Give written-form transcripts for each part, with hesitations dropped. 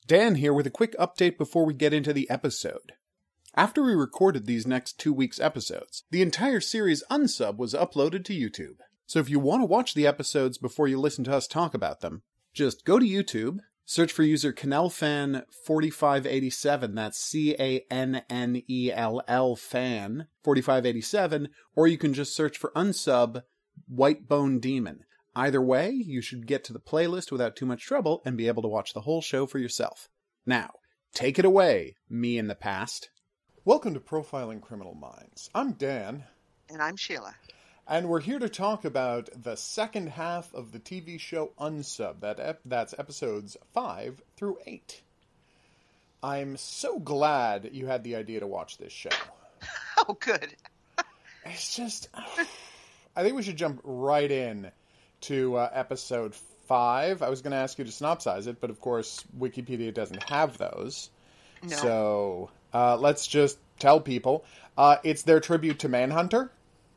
Dan here with a quick update before we get into the episode. After we recorded these next 2 weeks' episodes, the entire series Unsub was uploaded to YouTube. So if you want to watch the episodes before you listen to us talk about them, just go to YouTube, search for user Cannellfan4587, that's Cannell fan 4587, or you can just search for Unsub Whitebone Demon. Either way, you should get to the playlist without too much trouble and be able to watch the whole show for yourself. Now, take it away, me in the past. Welcome to Profiling Criminal Minds. I'm Dan. And I'm Sheila. And we're here to talk about the second half of the TV show Unsub. That's episodes 5 through 8. I'm so glad you had the idea to watch this show. Oh, good. It's just... I think we should jump right in to episode 5. I was going to ask you to synopsize it, but of course Wikipedia doesn't have those. No. So let's just tell people. It's their tribute to Manhunter.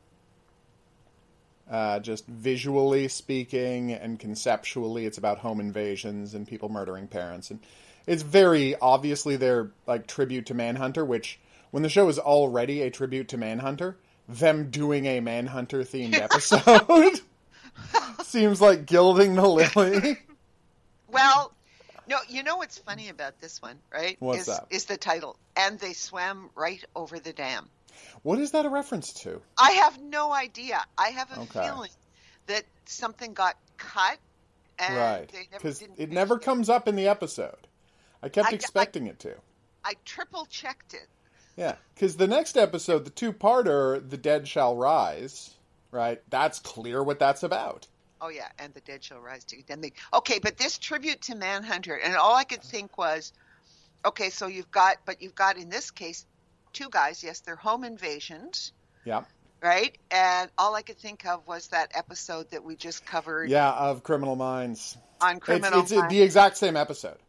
Just visually speaking and conceptually, it's about home invasions and people murdering parents. And it's very obviously their tribute to Manhunter, which when the show is already a tribute to Manhunter, them doing a Manhunter-themed episode seems like gilding the lily. Well, no, you know what's funny about this one, right? What's that? Is the title. And they swam right over the dam. What is that a reference to? I have no idea. I have a feeling that something got cut. And right. Because it never comes up in the episode. I kept expecting it to. I triple-checked it. Yeah, because the next episode, the two-parter, The Dead Shall Rise, right? That's clear what that's about. Oh, yeah, and the dead shall rise. Okay, but this tribute to Manhunter, and all I could think was, okay, so you've got in this case, two guys, yes, they're home invasions. Yeah. Right? And all I could think of was that episode that we just covered. Yeah, of Criminal Minds. On Criminal Minds. It's the exact same episode.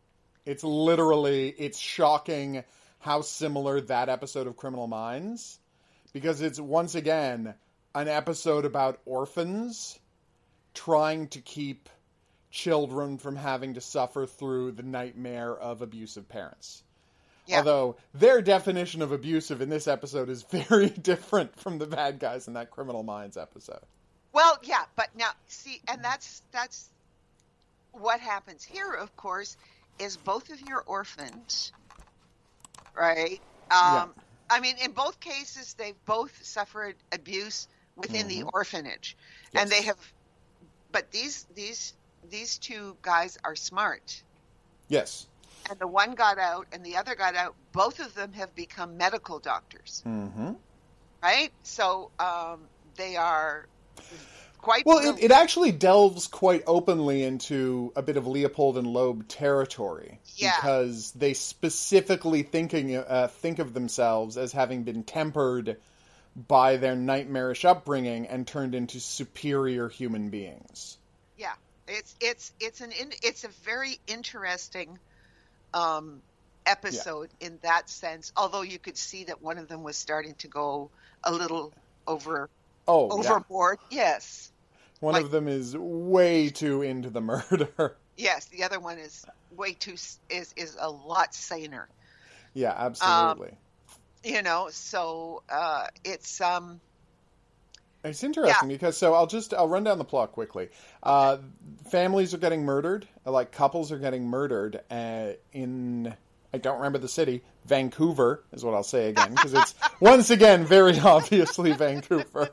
It's shocking how similar that episode of Criminal Minds, because it's, once again, an episode about orphans trying to keep children from having to suffer through the nightmare of abusive parents. Yeah. Although their definition of abusive in this episode is very different from the bad guys in that Criminal Minds episode. Well, yeah, but now, see, and that's what happens here, of course, is both of your orphans, right? Yeah. I mean, in both cases, they've both suffered abuse within the orphanage. Yes. And they have, but these two guys are smart. Yes. And the one got out and the other got out. Both of them have become medical doctors. Mm-hmm. Right? So they are quite... Well, it actually delves quite openly into a bit of Leopold and Loeb territory. Yeah. Because they specifically think of themselves as having been tempered by their nightmarish upbringing and turned into superior human beings. Yeah. It's a very interesting episode in that sense, although you could see that one of them was starting to go a little overboard. Yeah. Yes. One of them is way too into the murder. Yes, the other one is is a lot saner. Yeah, absolutely. So it's interesting because I'll run down the plot quickly. Families are getting murdered, couples are getting murdered in, I don't remember the city, Vancouver is what I'll say again, because it's once again very obviously Vancouver.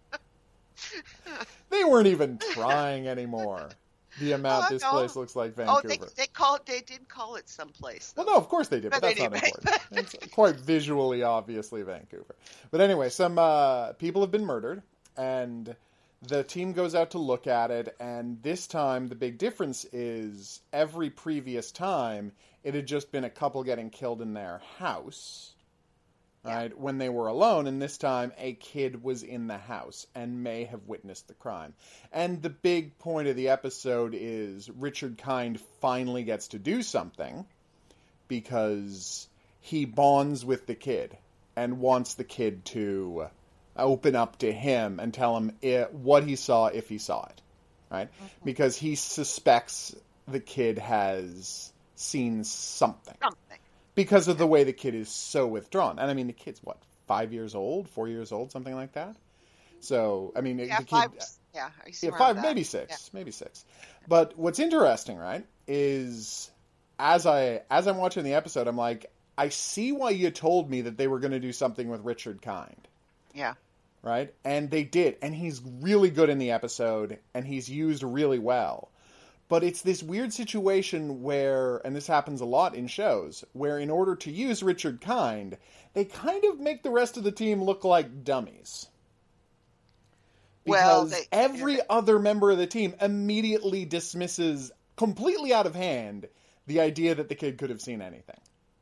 They weren't even trying anymore. The amount this place looks like Vancouver. Oh, they did call it someplace. Well, no, of course they did, but that's not important. It's quite visually obviously Vancouver. But anyway, some people have been murdered, and the team goes out to look at it, and this time the big difference is every previous time it had just been a couple getting killed in their house, right, when they were alone, and this time a kid was in the house and may have witnessed the crime. And the big point of the episode is Richard Kind finally gets to do something because he bonds with the kid and wants the kid to open up to him and tell him what he saw if he saw it, right? Mm-hmm. Because he suspects the kid has seen something. Something. Because of the way the kid is so withdrawn. And I mean, the kid's, what, 5 years old, 4 years old, something like that? So, I mean, Yeah, the kid... 5, yeah, Yeah, 5, maybe 6, maybe 6. But what's interesting, right, is as I'm watching the episode, I'm like, I see why you told me that they were going to do something with Richard Kind. Yeah. Right? And they did. And he's really good in the episode, and he's used really well. But it's this weird situation where, and this happens a lot in shows, where in order to use Richard Kind, they kind of make the rest of the team look like dummies. Because every other member of the team immediately dismisses, completely out of hand, the idea that the kid could have seen anything.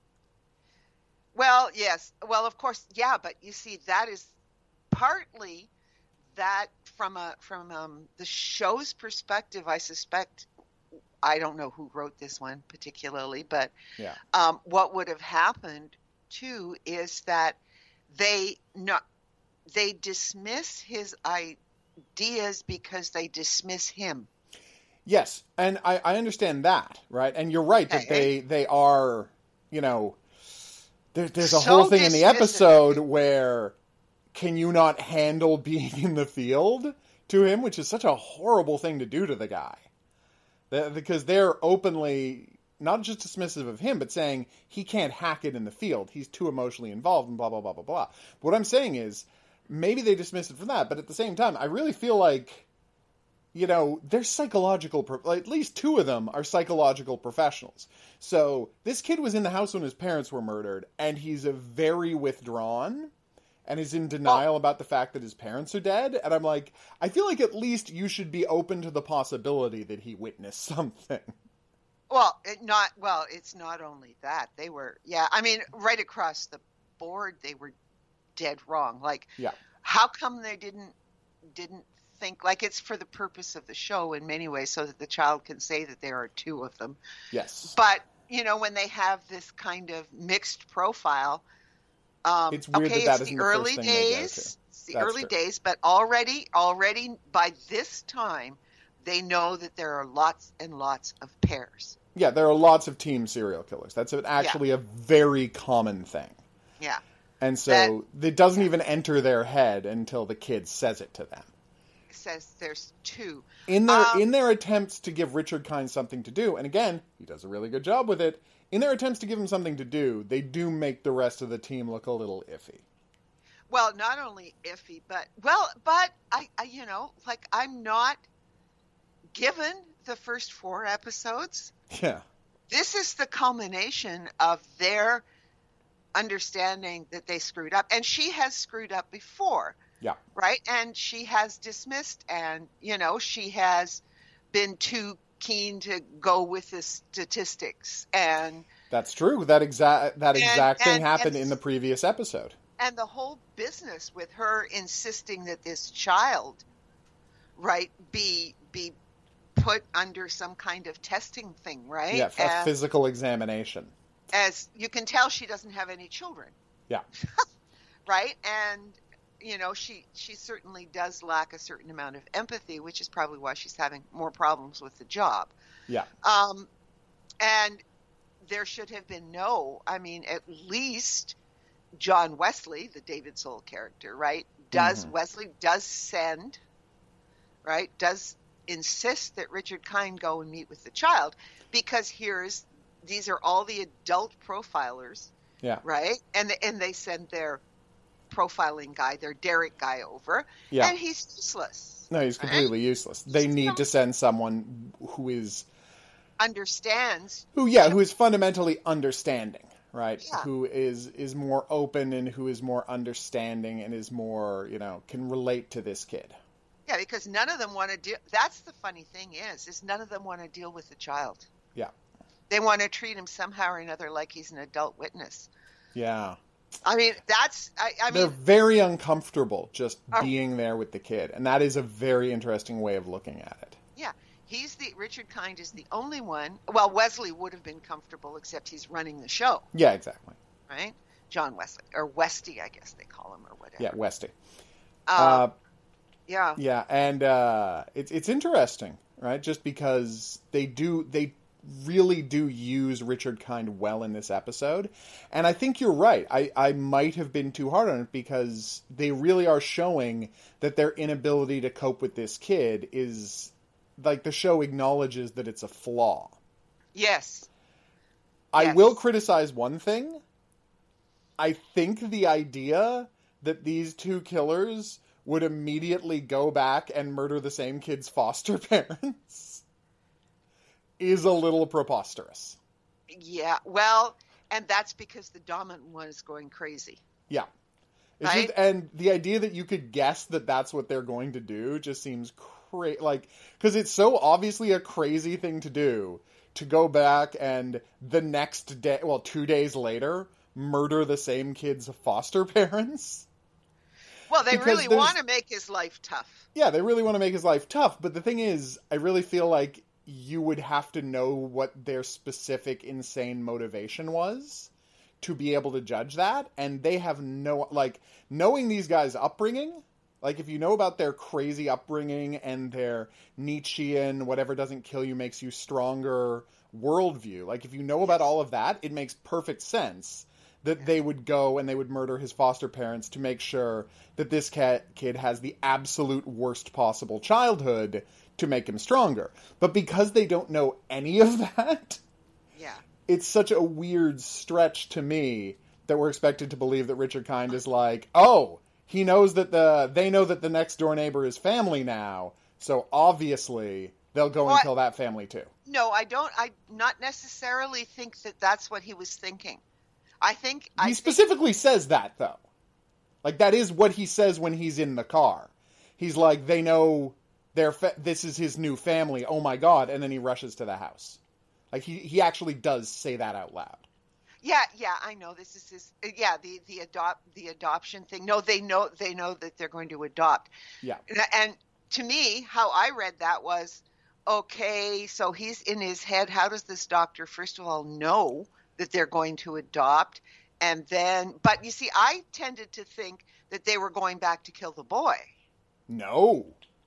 Well, yes. Well, of course, yeah, but you see, that is partly that from the show's perspective, I suspect. I don't know who wrote this one particularly, but yeah. What would have happened too is that they dismiss his ideas because they dismiss him. Yes, and I understand that, right? And you're right that they are, you know, there's a whole thing in the episode where can you not handle being in the field to him, which is such a horrible thing to do to the guy. Because they're openly not just dismissive of him, but saying he can't hack it in the field. He's too emotionally involved and blah, blah, blah, blah, blah. What I'm saying is maybe they dismiss it from that, but at the same time, I really feel like, you know, they're psychological, at least 2 of them are psychological professionals. So this kid was in the house when his parents were murdered, and he's very withdrawn and is in denial about the fact that his parents are dead. And I'm like, I feel like at least you should be open to the possibility that he witnessed something. Well, it's not only that. They were, I mean, right across the board, they were dead wrong. Like, how come they didn't think, like, it's for the purpose of the show in many ways so that the child can say that there are 2 of them. Yes. But, you know, when they have this kind of mixed profile, it's weird that isn't the early first thing days. It's the early days, but already by this time, they know that there are lots and lots of pairs. Yeah, there are lots of team serial killers. That's actually a very common thing. Yeah. And so it doesn't even enter their head until the kid says it to them. It says there's 2. In their attempts to give Richard Kind something to do, and again, he does a really good job with it, in their attempts to give him something to do, they do make the rest of the team look a little iffy. Well, not only iffy, but I you know, like, I'm not given the first 4 episodes. Yeah. This is the culmination of their understanding that they screwed up. And she has screwed up before. Yeah. Right? And she has dismissed, and, you know, she has been too keen to go with the statistics. And that's true. That exact thing happened in the previous episode. And the whole business with her insisting that this child, right, be put under some kind of testing thing, right? Yeah, a physical examination. As you can tell, she doesn't have any children. Yeah. Right? And, you know, she certainly does lack a certain amount of empathy, which is probably why she's having more problems with the job. Yeah. And there should have been at least John Wesley, the David Soul character, right? Wesley does send, right? Does insist that Richard Kind go and meet with the child, because these are all the adult profilers, right? And they send their profiling guy, their Derek guy over, and he's useless. No, he's completely useless. They need to send someone who is who is fundamentally understanding, right? Yeah. Who is more open and who is more understanding and is more, you know, can relate to this kid. Yeah, because none of them want to deal. That's the funny thing is none of them want to deal with the child. Yeah. They want to treat him somehow or another like he's an adult witness. Yeah. I mean, they're very uncomfortable just being there with the kid. And that is a very interesting way of looking at it. Yeah. Richard Kind is the only one. Well, Wesley would have been comfortable, except he's running the show. Yeah, exactly. Right? John Wesley, or Westy, I guess they call him, or whatever. Yeah, Westy. Yeah. Yeah, and it's interesting, right? Just because they really do use Richard Kind well in this episode. And I think you're right. I might have been too hard on it because they really are showing that their inability to cope with this kid is, like, the show acknowledges that it's a flaw. Yes. I will criticize one thing. I think the idea that these two killers would immediately go back and murder the same kid's foster parents is a little preposterous. Yeah, well, and that's because the dominant one is going crazy. Yeah. Right? And the idea that you could guess that that's what they're going to do just seems crazy. Like, because it's so obviously a crazy thing to do, to go back and the next day, 2 days later, murder the same kid's foster parents. Well, they really want to make his life tough. Yeah, they really want to make his life tough. But the thing is, I really feel like you would have to know what their specific insane motivation was to be able to judge that. And they have no, like, knowing these guys' upbringing, like, if you know about their crazy upbringing and their Nietzschean, whatever doesn't kill you makes you stronger worldview, like, if you know about all of that, it makes perfect sense that they would go and they would murder his foster parents to make sure that this kid has the absolute worst possible childhood to make him stronger. But because they don't know any of that, it's such a weird stretch to me that we're expected to believe that Richard Kind is like, oh, he knows that they know that the next door neighbor is family now, so obviously they'll go and kill that family too. No, I not necessarily think that that's what he was thinking. He specifically says that, though. Like, that is what he says when he's in the car. He's like, they know this is his new family, oh my god, and then he rushes to the house. Like, he actually does say that out loud. Yeah, I know. This is his, the adoption thing. No, they know that they're going to adopt. Yeah. And to me, how I read that was, okay, so he's in his head, how does this doctor, first of all, know that they're going to adopt? And then, but you see, I tended to think that they were going back to kill the boy. No,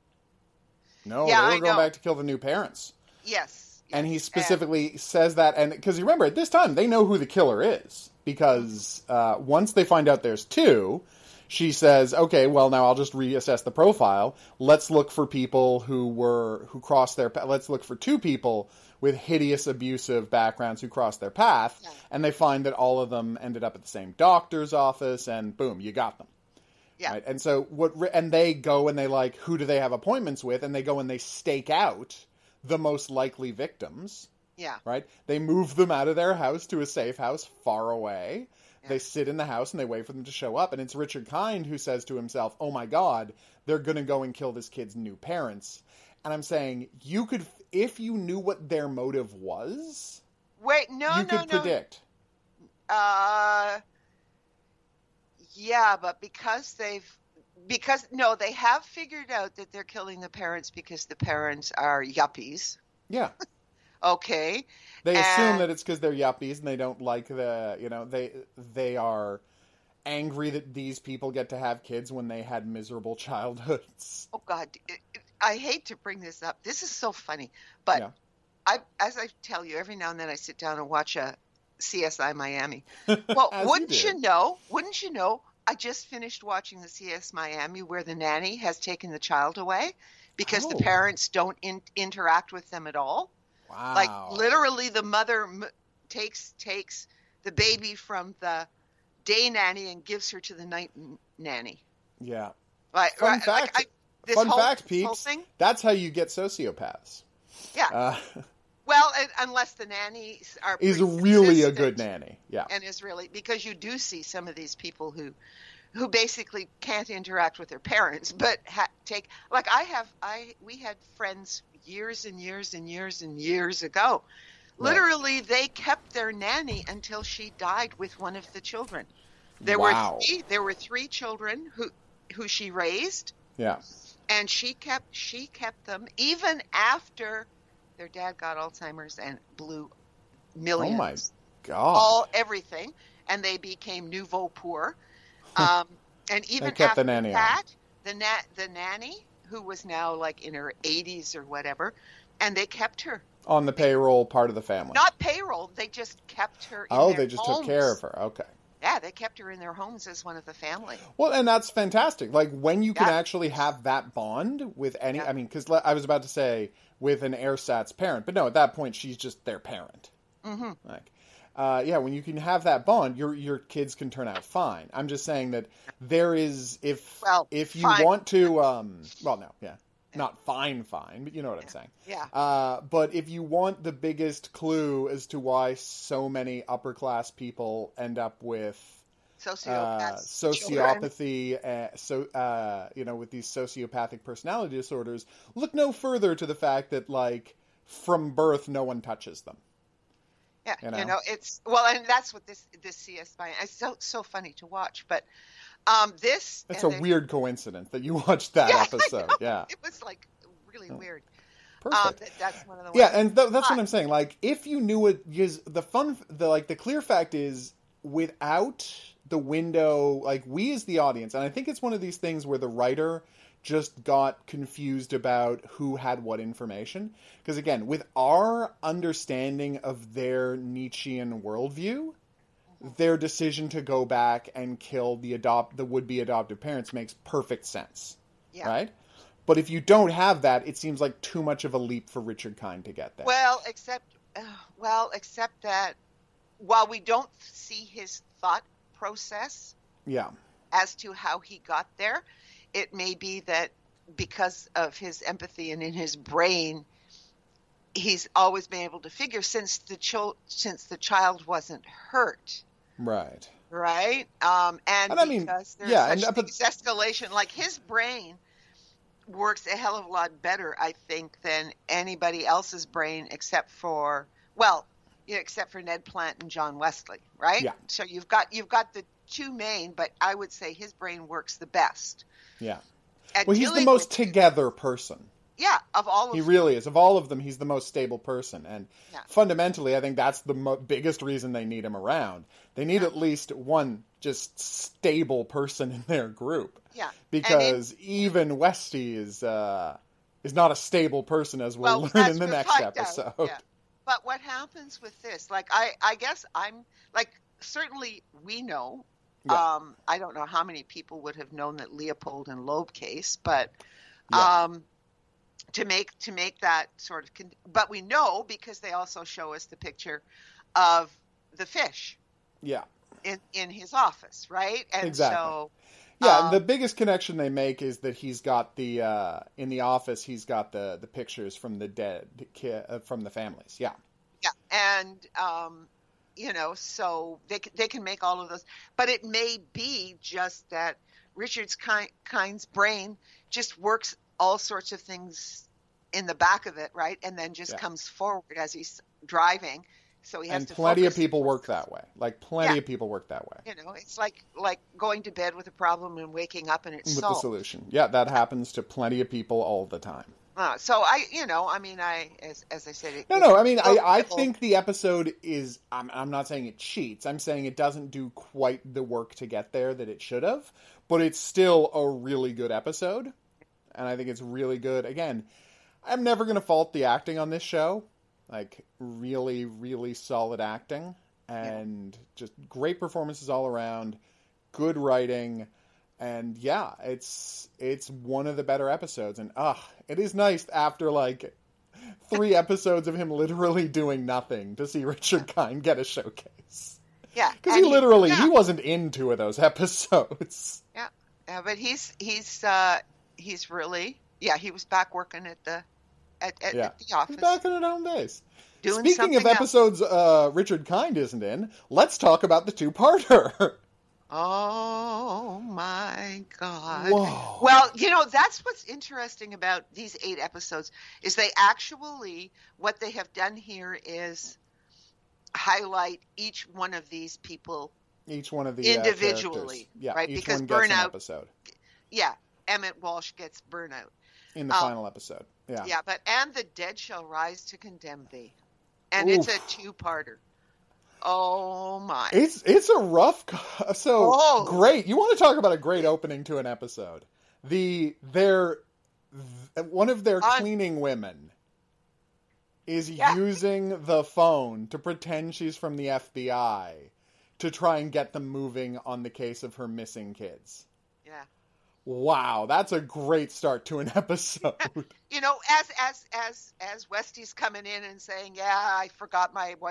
they were going back to kill the new parents. Yes. And he specifically says that, and because you remember, at this time, they know who the killer is. Because once they find out there's two, she says, okay, well, now I'll just reassess the profile. Let's look for people who crossed let's look for two people with hideous, abusive backgrounds who crossed their path. Yeah. And they find that all of them ended up at the same doctor's office, and boom, you got them. Yeah. Right? And so and they go and they like, who do they have appointments with? And they go and they stake out the most likely victims. Yeah. Right? They move them out of their house to a safe house far away. Yeah. They sit in the house and they wait for them to show up. And it's Richard Kind who says to himself, oh my god, they're going to go and kill this kid's new parents. And I'm saying, you could, if you knew what their motive was, you could predict. Yeah, but they have figured out that they're killing the parents because the parents are yuppies. Yeah. Okay. They assume that it's because they're yuppies and they don't like they are angry that these people get to have kids when they had miserable childhoods. Oh God, I hate to bring this up. This is so funny, but as I tell you, every now and then I sit down and watch a CSI Miami. Well, wouldn't you know, I just finished watching the CS Miami where the nanny has taken the child away because the parents don't interact with them at all. Wow. Like, literally, the mother takes the baby from the day nanny and gives her to the night nanny. Yeah. Fun fact, peeps. That's how you get sociopaths. Yeah. Well, unless the nanny is really a good nanny. Yeah. And is really, because you do see some of these people who basically can't interact with their parents, but we had friends years and years and years and years ago. Right. Literally, they kept their nanny until she died with one of the children. There were three children who she raised. Yeah. And she kept them even after their dad got Alzheimer's and blew millions. Oh my God. Everything. And they became nouveau poor. And even after that, the nanny, who was now like in her 80s or whatever, and they kept her. On the payroll part of the family. Not payroll. They just kept her in their Oh, they just homes. took care of her. Okay. Yeah, they kept her in their homes as one of the family. Well, and that's fantastic. Like, when you can Yeah. actually have that bond with any... Yeah. I mean, because I was about to say with an ersatz parent, but no, at that point, she's just their parent. Mm-hmm. Like, yeah, when you can have that bond, your kids can turn out fine. I'm just saying that there is... If you fine. want to... well, no, yeah. Not fine, but you know what I'm saying. Yeah. But if you want the biggest clue as to why so many upper class people end up with sociopathy, with these sociopathic personality disorders, look no further to the fact that, like, from birth, no one touches them. Yeah, it's and that's what this CS by. It's so funny to watch, but this. It's a weird coincidence that you watched that episode. Yeah, it was like really weird. Perfect. That's one of the ones. Yeah, and that's what I'm saying. Like, if you knew it, because the clear fact is, without the window, like, we as the audience, and I think it's one of these things where the writer just got confused about who had what information. Because again, with our understanding of their Nietzschean worldview, their decision to go back and kill the would-be adoptive parents makes perfect sense. Yeah. Right? But if you don't have that, it seems like too much of a leap for Richard Kind to get there. Well, except that while we don't see his thought process as to how he got there, it may be that because of his empathy and in his brain, he's always been able to figure since the child wasn't hurt. Right. Right. And I mean, because there's such escalation, like his brain works a hell of a lot better, I think, than anybody else's brain except for Ned Plant and John Wesley, right? Yeah. So you've got the two main, but I would say his brain works the best. Yeah. Well, he's the most together person. Yeah, of all of them. He really is. Of all of them, he's the most stable person. And fundamentally, I think that's the biggest reason they need him around. They need at least one just stable person in their group. Yeah. Because even Westy is not a stable person, as we'll learn in the next episode. Yeah. But what happens with this? Like, I guess I'm, like, certainly we know. Yeah. I don't know how many people would have known that Leopold and Loeb case, but to make that sort of, but we know because they also show us the picture of the fish. Yeah. In his office, right? And exactly. So, yeah, the biggest connection they make is that he's got the in the office. He's got the pictures from the dead from the families. Yeah. Yeah, and so they can make all of those, but it may be just that Richard's Kind's brain just works all sorts of things in the back of it, right, and then just comes forward as he's driving. So he has and to plenty focus. Of people work that way. Like plenty of people work that way. It's like going to bed with a problem and waking up and it's with solved. The solution. Yeah, that happens to plenty of people all the time. So as I said, I think the episode is. I'm not saying it cheats. I'm saying it doesn't do quite the work to get there that it should have. But it's still a really good episode, and I think it's really good. Again, I'm never going to fault the acting on this show. Like, really, really solid acting, and just great performances all around, good writing, and it's one of the better episodes. And it is nice after like 3 episodes of him literally doing nothing to see Richard Kind get a showcase. Yeah, because he wasn't in 2 of those episodes. Yeah, but he's really he was back working at the. At the office. He's back at home base. Speaking of episodes Richard Kind isn't in, let's talk about the 2-parter. Oh, my God. Whoa. Well, that's what's interesting about these 8 episodes is they actually, what they have done here is highlight each one of these people. Each one of the individually. Right? Each because one gets Burnout. An episode. Yeah. Emmett Walsh gets Burnout. In the final episode. Yeah. Yeah, and the dead shall rise to condemn thee. And it's a 2-parter. Oh my. It's a rough great. You want to talk about a great opening to an episode. One of their cleaning women is using the phone to pretend she's from the FBI to try and get them moving on the case of her missing kids. Yeah. Wow, that's a great start to an episode. You know, as Westy's coming in and saying, "Yeah, I forgot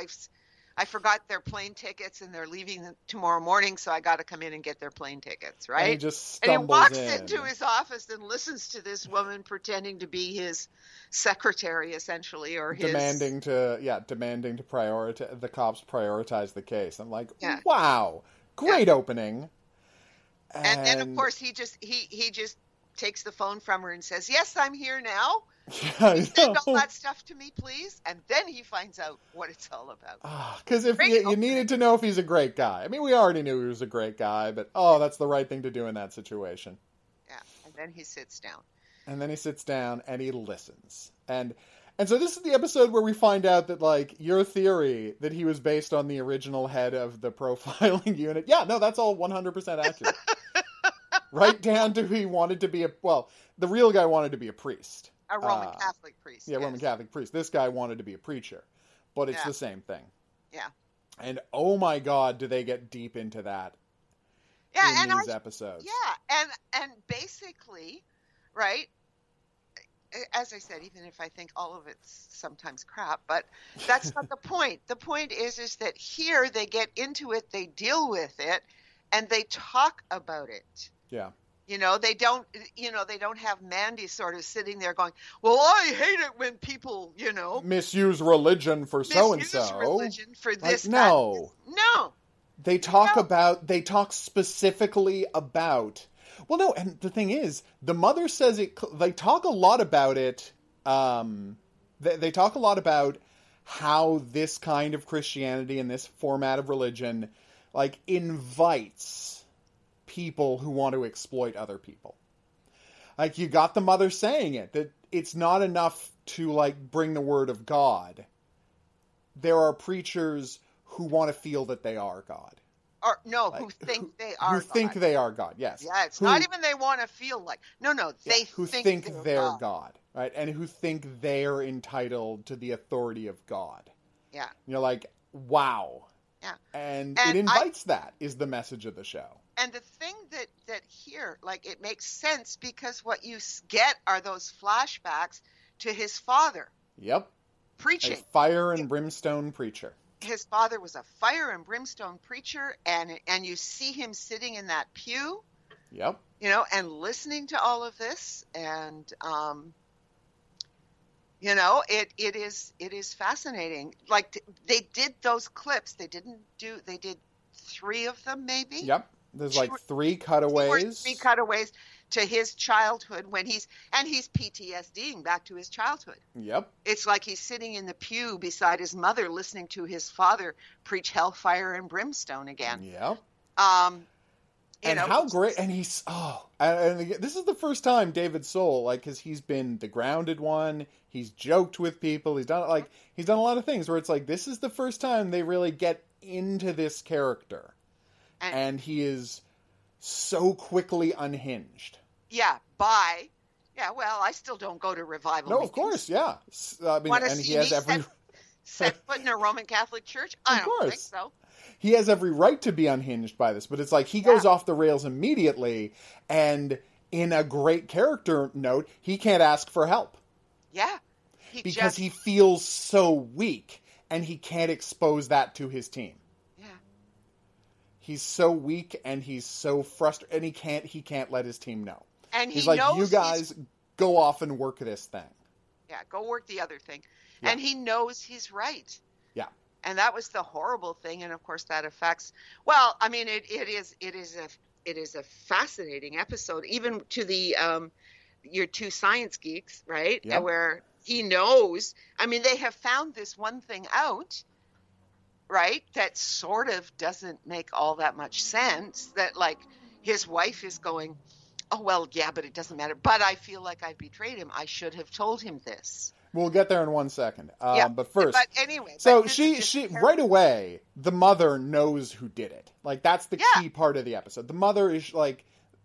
their plane tickets and they're leaving tomorrow morning, so I got to come in and get their plane tickets," right? And he just stumbles and he walks in. into his office and listens to this woman pretending to be his secretary, essentially, or his demanding to prioritize the cops prioritize the case. I'm like, wow, great opening. And then, of course, he just takes the phone from her and says, "Yes, I'm here now. Send all that stuff to me, please." And then he finds out what it's all about. Because if you needed to know if he's a great guy. I mean, we already knew he was a great guy, but that's the right thing to do in that situation. Yeah, and then he sits down. And he listens. And so this is the episode where we find out that, like, your theory that he was based on the original head of the profiling unit. Yeah, no, that's all 100% accurate. Right down to he wanted to be the real guy wanted to be a priest. A Roman Catholic priest. Yeah, yes. Roman Catholic priest. This guy wanted to be a preacher. But it's the same thing. Yeah. And oh my God, do they get deep into that in these episodes. Yeah, and basically, right, as I said, even if I think all of it's sometimes crap, but that's not the point. The point is that here they get into it, they deal with it, and they talk about it. Yeah. You know, they don't have Mandy sort of sitting there going, "Well, I hate it when people, misuse religion for so-and-so. Misuse religion for this." No. No. They talk specifically about, well, no, and the thing is, the mother says they talk a lot about it, they talk a lot about how this kind of Christianity and this format of religion, like, invites people who want to exploit other people. Like, you got the mother saying it, that it's not enough to, like, bring the word of God. There are preachers who want to feel that they are God. Or, no, like, who think they are God. Who think they are God, yes. Yeah, it's not even they want to feel like. No, they think they're God. Right? And who think they're entitled to the authority of God. Yeah. And you're like, wow. Yeah. And it invites that, is the message of the show. And the thing that here, like, it makes sense because what you get are those flashbacks to his father. Yep. Preaching. A fire and brimstone preacher. His father was a fire and brimstone preacher, and you see him sitting in that pew. Yep. And listening to all of this, and it is fascinating. Like, they did those clips. They did 3 of them, maybe. Yep. There's like 3 cutaways. 3 cutaways to his childhood when he's PTSDing back to his childhood. Yep. It's like he's sitting in the pew beside his mother listening to his father preach hellfire and brimstone again. Yep. And how great, and he's, and this is the first time David Soul, like, because he's been the grounded one, he's joked with people, he's done a lot of things where it's like, this is the first time they really get into this character. And he is so quickly unhinged. Yeah, well, I still don't go to revival meetings. Of course, yeah. I mean, and he has every set foot in a Roman Catholic church. I don't think so. He has every right to be unhinged by this, but it's like he goes off the rails immediately, and in a great character note, he can't ask for help. Yeah. Because he feels so weak, and he can't expose that to his team. He's so weak and he's so frustrated, and he can't let his team know. And he's like, you guys go off and work this thing. Yeah, go work the other thing. Yeah. And he knows he's right. Yeah. And that was the horrible thing, and of course that affects. Well, I mean, it is a fascinating episode, even to the your 2 science geeks, right? Yep. Where he knows. I mean, they have found this one thing out. Right? That sort of doesn't make all that much sense. That, like, his wife is going, "Oh, well, yeah, but it doesn't matter. But I feel like I betrayed him. I should have told him this." We'll get there in 1 second. But first. But anyway. So she right away, the mother knows who did it. Like, that's the key part of the episode. The mother is, like,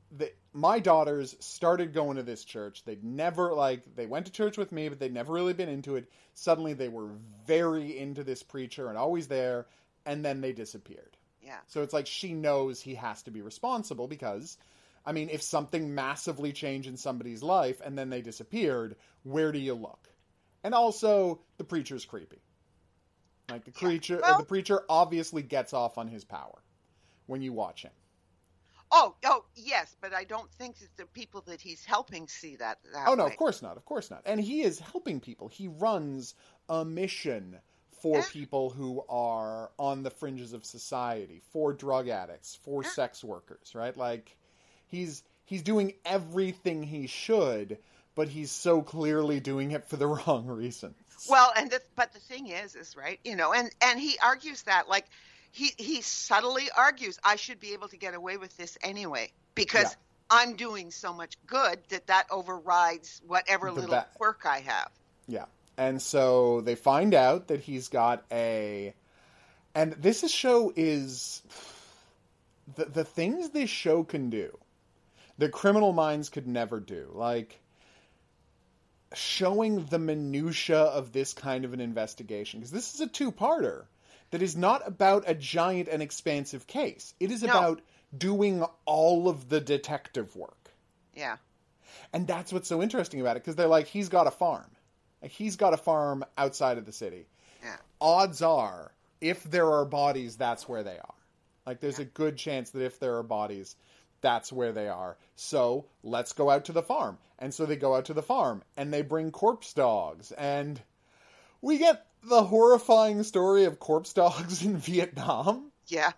my daughters started going to this church. They'd never, they went to church with me, but they'd never really been into it. Suddenly they were very into this preacher and always there, and then they disappeared. Yeah. So it's like she knows he has to be responsible because, I mean, if something massively changed in somebody's life and then they disappeared, where do you look? And also, the preacher's creepy. Like, the preacher obviously gets off on his power when you watch him. Oh, yes, but I don't think that the people that he's helping see that Oh, no, way. of course not. And he is helping people. He runs a mission for people who are on the fringes of society, for drug addicts, for sex workers, right? Like, he's doing everything he should, but he's so clearly doing it for the wrong reasons. Well, but the thing is right, and he argues that, like, he subtly argues, I should be able to get away with this anyway because I'm doing so much good that overrides whatever little quirk I have. Yeah. And so they find out that he's got and this show is the things this show can do that Criminal Minds could never do. Like, showing the minutia of this kind of an investigation. Because this is a two-parter that is not about a giant and expansive case. It is about doing all of the detective work. Yeah. And that's what's so interesting about it, because they're like, he's got a farm. Like, he's got a farm outside of the city. Yeah. Odds are, if there are bodies, that's where they are. Like, there's a good chance that if there are bodies, that's where they are. So, let's go out to the farm. And so they go out to the farm, and they bring corpse dogs, and we get the horrifying story of corpse dogs in Vietnam. Yeah.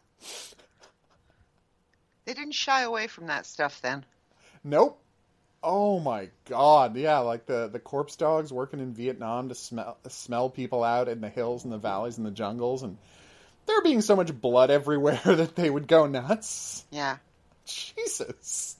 They didn't shy away from that stuff then. Nope. Oh my God. Yeah, like the corpse dogs working in Vietnam to smell people out in the hills and the valleys and the jungles, and there being so much blood everywhere that they would go nuts. Yeah. Jesus.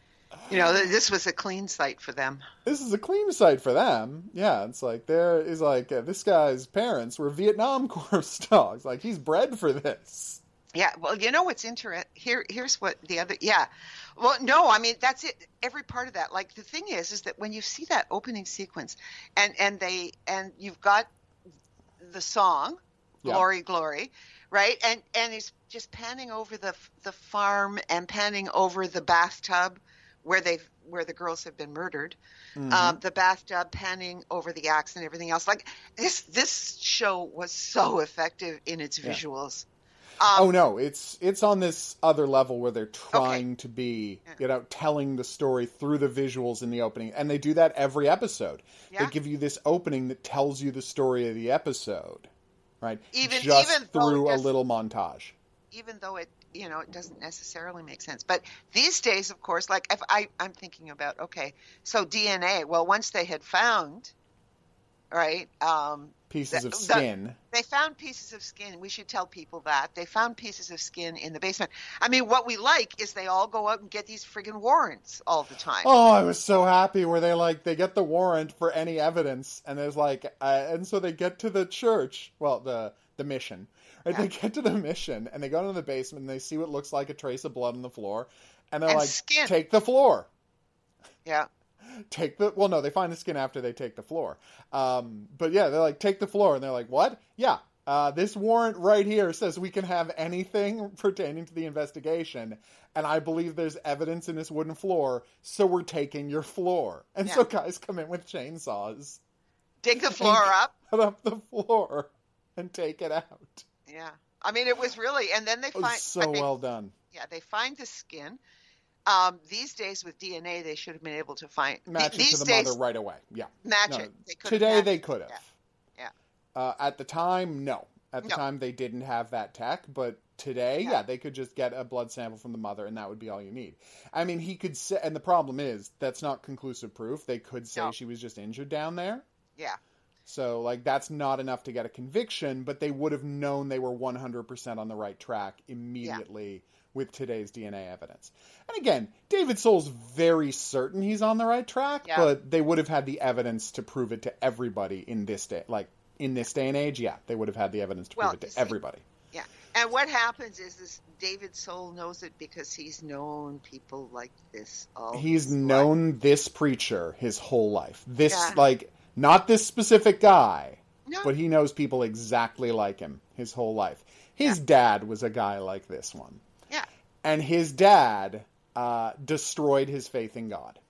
This was a clean site for them. This is a clean site for them. Yeah, it's like this guy's parents were Vietnam corpse dogs. Like, he's bred for this. Yeah, well, what's interesting? Here's what the other. Yeah, well, no, I mean that's it. Every part of that. Like, the thing is that when you see that opening sequence, and you've got the song, "Glory, Glory," right? And he's just panning over the farm and panning over the bathtub where the girls have been murdered. Mm-hmm. The bathtub, panning over the axe and everything else. Like, this show was so effective in its visuals. Oh no, it's on this other level where they're trying to be, telling the story through the visuals in the opening. And they do that every episode. Yeah. They give you this opening that tells you the story of the episode, right? Even through a little montage. Even though it doesn't necessarily make sense. But these days, of course, like, if I'm thinking about, so DNA, well, once they had found, right, pieces of skin. They found pieces of skin. We should tell people that. They found pieces of skin in the basement. I mean, what we like is they all go out and get these friggin' warrants all the time. Oh, I was so happy where they get the warrant for any evidence, and there's and so they get to the church, well, the mission. Right? Yeah. They get to the mission, and they go into the basement, and they see what looks like a trace of blood on the floor, and they're skin. Take the floor. Yeah. They find the skin after they take the floor. But yeah, they're like, take the floor. And they're like, what? Yeah. This warrant right here says we can have anything pertaining to the investigation. And I believe there's evidence in this wooden floor. So we're taking your floor. And so guys come in with chainsaws. Dig the floor up. Cut up the floor and take it out. Yeah. I mean, it was really, and then they find. Well done. Yeah. They find the skin. These days with DNA, they should have been able to match it to the mother right away. Yeah, it. They could have. Yeah. At the time, no. At the time, they didn't have that tech. But today, they could just get a blood sample from the mother, and that would be all you need. I mean, he could say, and the problem is that's not conclusive proof. They could say she was just injured down there. Yeah. So, that's not enough to get a conviction, but they would have known they were 100% on the right track immediately with today's DNA evidence. And again, David Soul's very certain he's on the right track, but they would have had the evidence to prove it to everybody in this day. Like, in this day and age, they would have had the evidence to prove it to everybody. Yeah. And what happens is this David Soul knows it because he's known people like this all He's his known this preacher his whole life. This, like, not this specific guy, but he knows people exactly like him his whole life. His dad was a guy like this one. Yeah. And his dad destroyed his faith in God.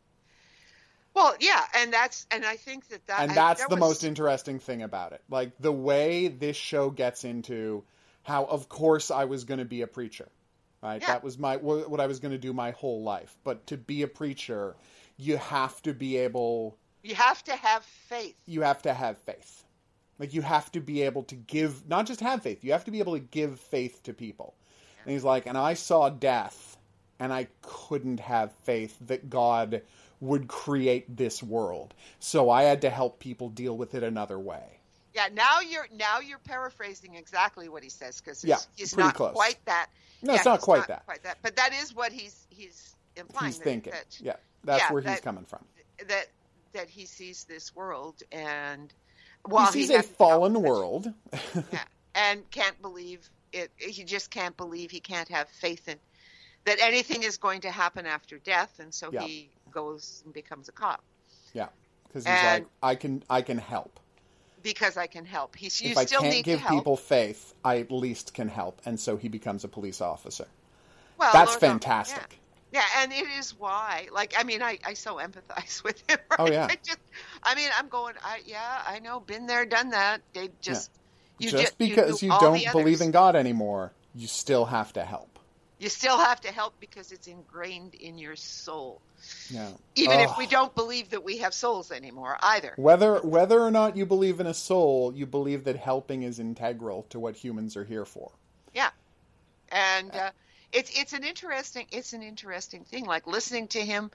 Well, yeah, and I think that's the most interesting thing about it. Like, the way this show gets into how, of course, I was going to be a preacher, right? Yeah. That was what I was going to do my whole life. But to be a preacher, you have to be able... You have to have faith. You have to have faith. Like, you have to be able to give... Not just have faith. You have to be able to give faith to people. Yeah. And he's like, and I saw death, and I couldn't have faith that God would create this world. So I had to help people deal with it another way. Yeah, now you're paraphrasing exactly what he says, because he's not close. Quite that. No, it's not quite that. But that is what he's implying. He's thinking. That's where he's coming from. That he sees this world, and he sees a fallen world. Yeah, and can't believe it. He just can't believe, he can't have faith in that anything is going to happen after death, and so he goes and becomes a cop. Yeah, because he's like, I can help. Because I can help. If I can't give people faith, I at least can help. And so he becomes a police officer. Well, that's fantastic. Yeah, and it is why. Like, I mean, I so empathize with him. Right? Oh, yeah. I'm going, I know, been there, done that. They just... Because you don't believe in God anymore, you still have to help. You still have to help because it's ingrained in your soul. Yeah. Even if we don't believe that we have souls anymore either. Whether or not you believe in a soul, you believe that helping is integral to what humans are here for. Yeah. And it's an interesting thing, like listening to him,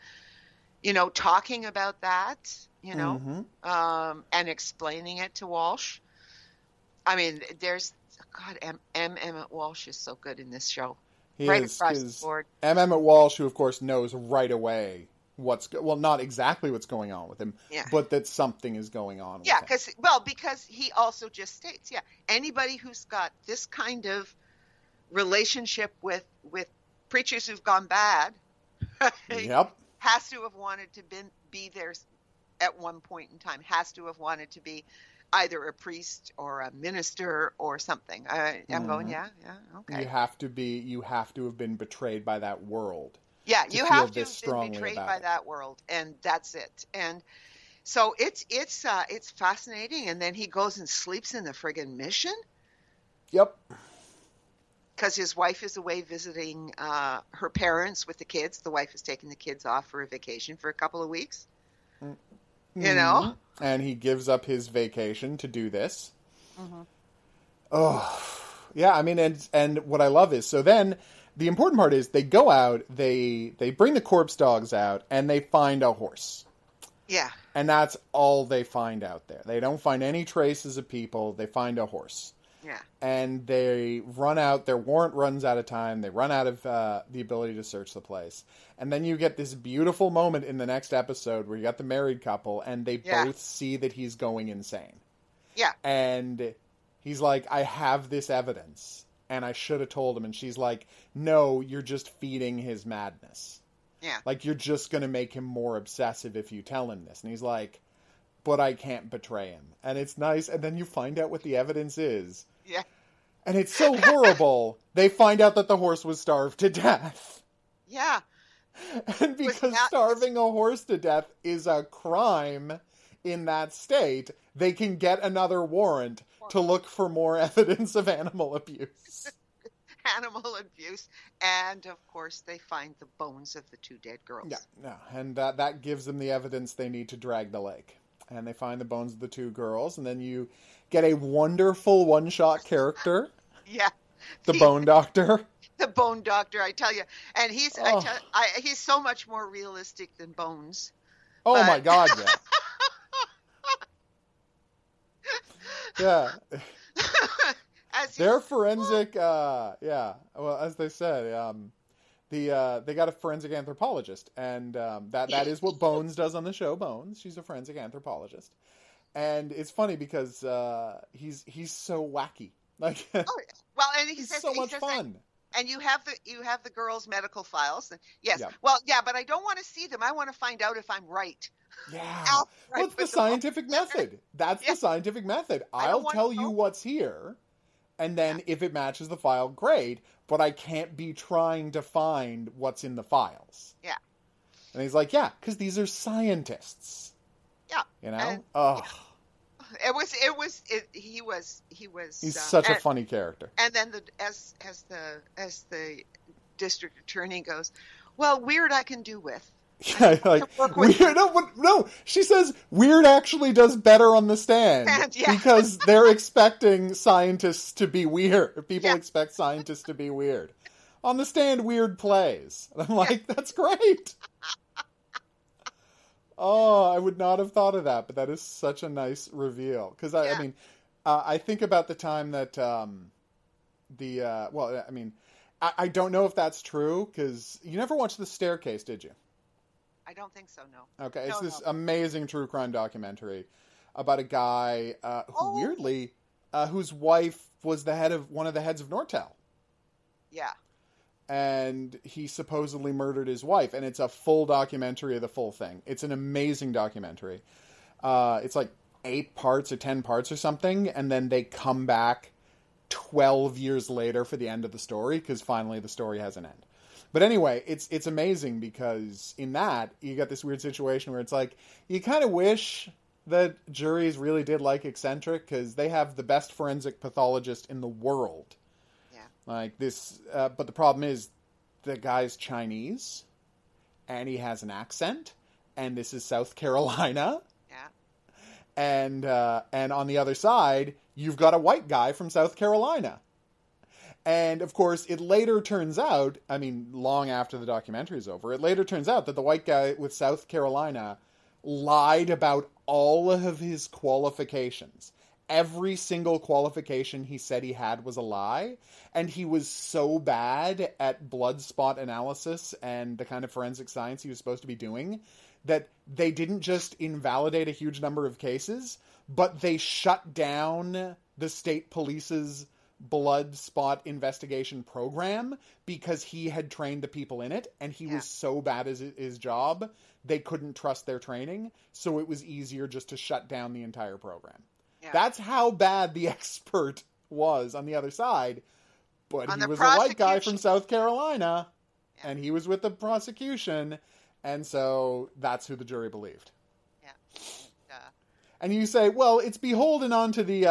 talking about that, and explaining it to Walsh. I mean, Emmett Walsh is so good in this show. He is, across the board. Emmett Walsh, who of course knows right away not exactly what's going on with him, but that something is going on with him. Yeah, because he also just states, anybody who's got this kind of relationship with preachers who've gone bad, has to have wanted to be there at one point in time, has to have wanted to be either a priest or a minister or something. I'm going, okay. You have to have been betrayed by that world. Yeah, you have to have been betrayed by that world, and that's it. And so it's fascinating. And then he goes and sleeps in the friggin' mission. Yep. Because his wife is away visiting her parents with the kids. The wife is taking the kids off for a vacation for a couple of weeks. Mm-hmm. And he gives up his vacation to do this. Mm-hmm. Oh, yeah. I mean, and what I love is, so then the important part is they go out, they bring the corpse dogs out, and they find a horse. Yeah. And that's all they find out there. They don't find any traces of people. They find a horse. Yeah. And they run out. Their warrant runs out of time. They run out of the ability to search the place. And then you get this beautiful moment in the next episode where you got the married couple, and they both see that he's going insane. Yeah. And he's like, I have this evidence, and I should have told him. And she's like, no, you're just feeding his madness. Yeah. Like, you're just going to make him more obsessive if you tell him this. And he's like, but I can't betray him. And it's nice. And then you find out what the evidence is. Yeah. And it's so horrible. They find out that the horse was starved to death. Yeah. And because starving a horse to death is a crime in that state, they can get another warrant to look for more evidence of animal abuse. Animal abuse. And, of course, they find the bones of the two dead girls. Yeah. And that gives them the evidence they need to drag the lake. And they find the bones of the two girls, and then you get a wonderful one-shot character. Yeah. The Bone Doctor. The Bone Doctor, I tell you. And he's so much more realistic than Bones. Oh, my God, yeah. Yeah. Their forensic, well, as they said, they got a forensic anthropologist, and that is what Bones does on the show. Bones, she's a forensic anthropologist, and it's funny because he's so wacky. Like, well, Well, and he It's says so much fun. And you have the girls' medical files. Yes. Yeah. Well, yeah, but I don't want to see them. I want to find out if I'm right. Yeah. Right, What's the scientific method? That's Yeah. the scientific method. I'll tell you what's here, and then if it matches the file, great. But I can't be trying to find what's in the files. Yeah. And he's like, yeah, because these are scientists. Yeah. You know? And, he was He's such a funny character. And then as the district attorney goes, well, Weird I can do with. Yeah, like Weird. No, she says Weird actually does better on the stand because they're expecting scientists to be weird. People expect scientists to be weird. On the stand, Weird plays. And I'm like, that's great. Oh, I would not have thought of that, but that is such a nice reveal. Because I mean, I think about the time that I don't know if that's true because you never watched The Staircase, did you? I don't think so. No. Okay, it's this amazing true crime documentary about a guy who weirdly, whose wife was one of the heads of Nortel. Yeah. And he supposedly murdered his wife, and it's a full documentary of the full thing. It's an amazing documentary. It's like 8 parts or 10 parts or something, and then they come back 12 years later for the end of the story, because finally the story has an end. But anyway, it's amazing because in that, you got this weird situation where it's like, you kind of wish that juries really did like Eccentric, because they have the best forensic pathologist in the world. Like this, but the problem is the guy's Chinese, and he has an accent, and this is South Carolina. Yeah. And on the other side, you've got a white guy from South Carolina. And of course, it later turns out, I mean, long after the documentary is over, it later turns out that the white guy with South Carolina lied about all of his qualifications. Every single qualification he said he had was a lie, and he was so bad at blood spot analysis and the kind of forensic science he was supposed to be doing that they didn't just invalidate a huge number of cases, but they shut down the state police's blood spot investigation program because he had trained the people in it, and he was so bad at his job, they couldn't trust their training, so it was easier just to shut down the entire program. Yeah. That's how bad the expert was on the other side. But he was a white guy from South Carolina, and he was with the prosecution, and so that's who the jury believed. Yeah. And you say, well, it's beholden on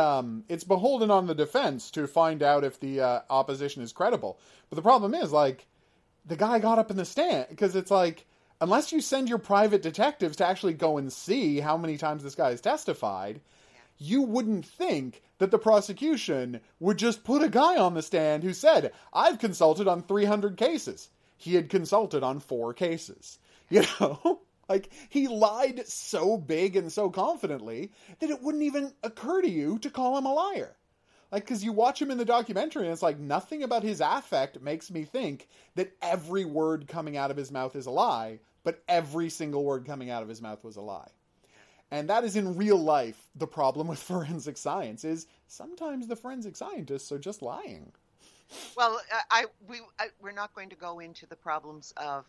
the defense to find out if the opposition is credible. But the problem is, like, the guy got up in the stand, because it's like, unless you send your private detectives to actually go and see how many times this guy has testified, you wouldn't think that the prosecution would just put a guy on the stand who said, I've consulted on 300 cases. He had consulted on 4 cases. You know? Like, he lied so big and so confidently that it wouldn't even occur to you to call him a liar. Like, because you watch him in the documentary and it's like, nothing about his affect makes me think that every word coming out of his mouth is a lie, but every single word coming out of his mouth was a lie. And that is in real life the problem with forensic science, is sometimes the forensic scientists are just lying. Well, we're not going to go into the problems of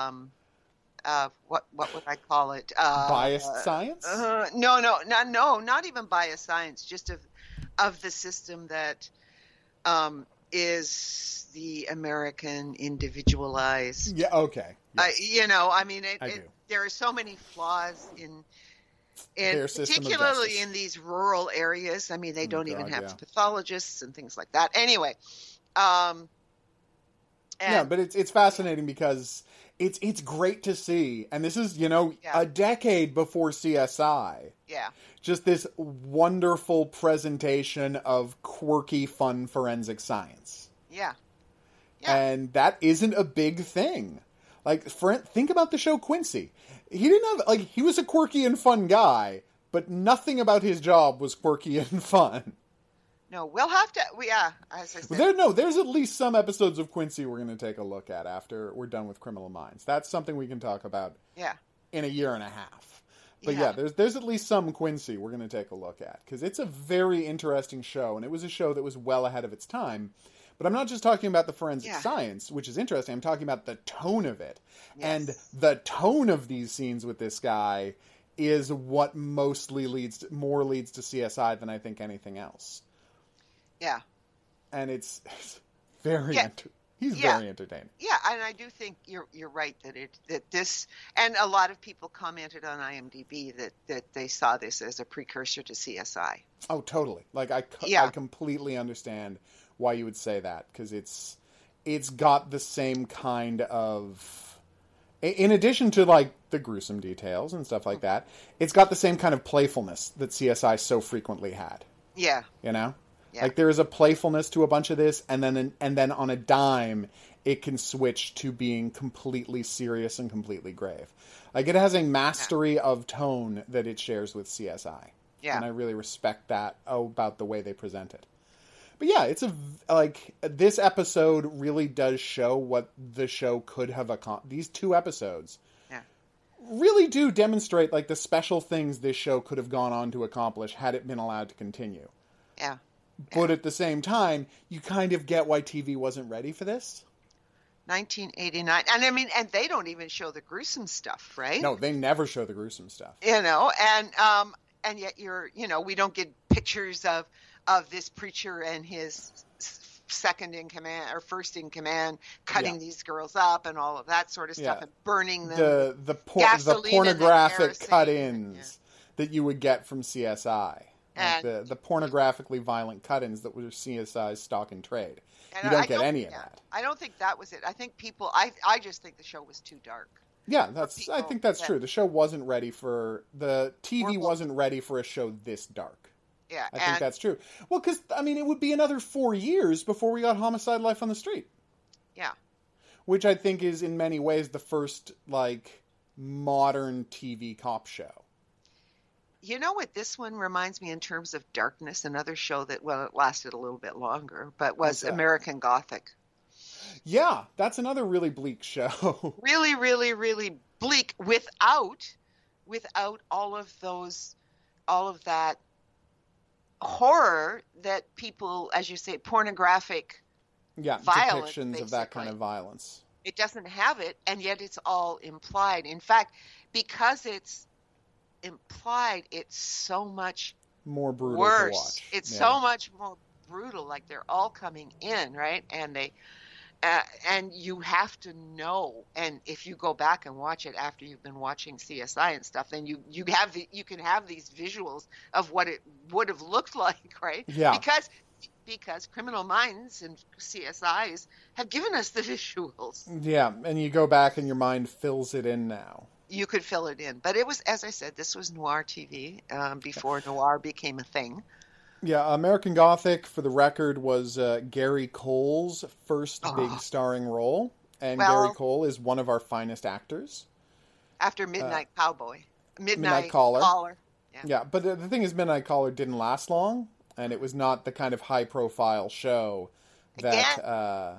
what would I call it? Biased science? No, not even biased science. Just of the system that is the American individualized. Yeah. Okay. Yes. There are so many flaws in particularly in these rural areas. I mean, they don't even have pathologists and things like that. Anyway, but it's fascinating because it's great to see, and this is a decade before CSI. Yeah, just this wonderful presentation of quirky, fun forensic science. Yeah, and that isn't a big thing. Like, think about the show Quincy. He didn't have, he was a quirky and fun guy, but nothing about his job was quirky and fun. No, we'll have to, as I said. There's at least some episodes of Quincy we're going to take a look at after we're done with Criminal Minds. That's something we can talk about in a year and a half. But there's at least some Quincy we're going to take a look at, because it's a very interesting show, and it was a show that was well ahead of its time. But I'm not just talking about the forensic Yeah. science, which is interesting. I'm talking about the tone of it. Yes. And the tone of these scenes with this guy is what mostly leads to CSI than I think anything else. Yeah. And it's very Yeah. he's Yeah. very entertaining. Yeah, and I do think you're right that this, and a lot of people commented on IMDb that they saw this as a precursor to CSI. Oh, totally. Like I Yeah. completely understand why you would say that, because it's got the same kind of, in addition to like the gruesome details and stuff like that, it's got the same kind of playfulness that CSI so frequently had. Yeah. You know? Yeah. Like there is a playfulness to a bunch of this, and then on a dime, it can switch to being completely serious and completely grave. Like it has a mastery of tone that it shares with CSI. Yeah. And I really respect that about the way they present it. But yeah, this episode really does show what the show could have accomplished. These 2 episodes really do demonstrate like the special things this show could have gone on to accomplish had it been allowed to continue. Yeah. But at the same time, you kind of get why TV wasn't ready for this. 1989, and I mean, and they don't even show the gruesome stuff, right? No, they never show the gruesome stuff. You know, and yet we don't get pictures of this preacher and his second in command or first in command cutting these girls up and all of that sort of stuff and burning them. The gasoline pornographic and cut-ins that you would get from CSI. Like And- the pornographically violent cut-ins that were CSI's stock and trade. You don't get any of that. I don't think that was it. I think I just think the show was too dark. Yeah, I think that's yeah. true. The show wasn't ready for the TV wasn't ready for a show this dark. Yeah, I think that's true. Well, because I mean, it would be another 4 years before we got Homicide: Life on the Street. Yeah. Which I think is in many ways the first like modern TV cop show. You know what this one reminds me in terms of darkness? Another show that, well, it lasted a little bit longer, but was American Gothic. Yeah, that's another really bleak show. Really, really, really bleak without all of that horror that people, as you say, pornographic violence, depictions of that kind of violence. It doesn't have it, and yet it's all implied. In fact, because it's implied, it's so much more brutal worse. To watch. It's so much more brutal. Like they're all coming in, right? And they, and you have to know. And if you go back and watch it after you've been watching CSI and stuff, then you can have these visuals of what it would have looked like, right? Yeah. Because Criminal Minds and CSIs have given us the visuals. Yeah, and you go back and your mind fills it in now. You could fill it in. But it was, as I said, this was noir TV before noir became a thing. Yeah, American Gothic, for the record, was Gary Cole's first big starring role. And Gary Cole is one of our finest actors. After Midnight Cowboy. Midnight Caller. Yeah. Yeah, but the thing is, Midnight Caller didn't last long. And it was not the kind of high-profile show that...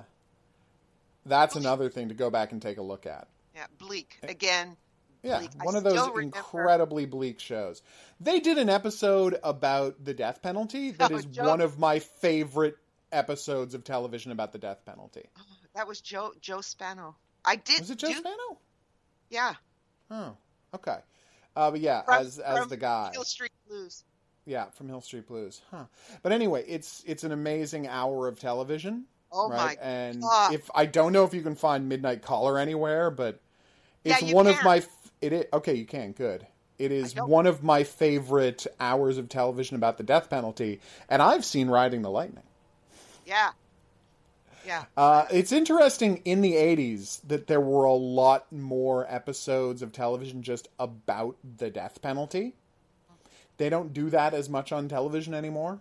that's another thing to go back and take a look at. Yeah, bleak. Again... Yeah, bleak. one of those incredibly bleak shows. They did an episode about the death penalty that is one of my favorite episodes of television about the death penalty. Oh, that was Joe Spano. Was it Joe Spano? Yeah. Oh, okay. But yeah, as the guy. Hill Street Blues. Yeah, from Hill Street Blues. Huh. But anyway, it's an amazing hour of television. Oh right? my and God. if I don't know if you can find Midnight Caller anywhere, but it's yeah, one can. of my okay, you can. Good. It is one of my favorite hours of television about the death penalty, and I've seen Riding the Lightning. Yeah. Yeah. It's interesting in the 80s that there were a lot more episodes of television just about the death penalty. They don't do that as much on television anymore.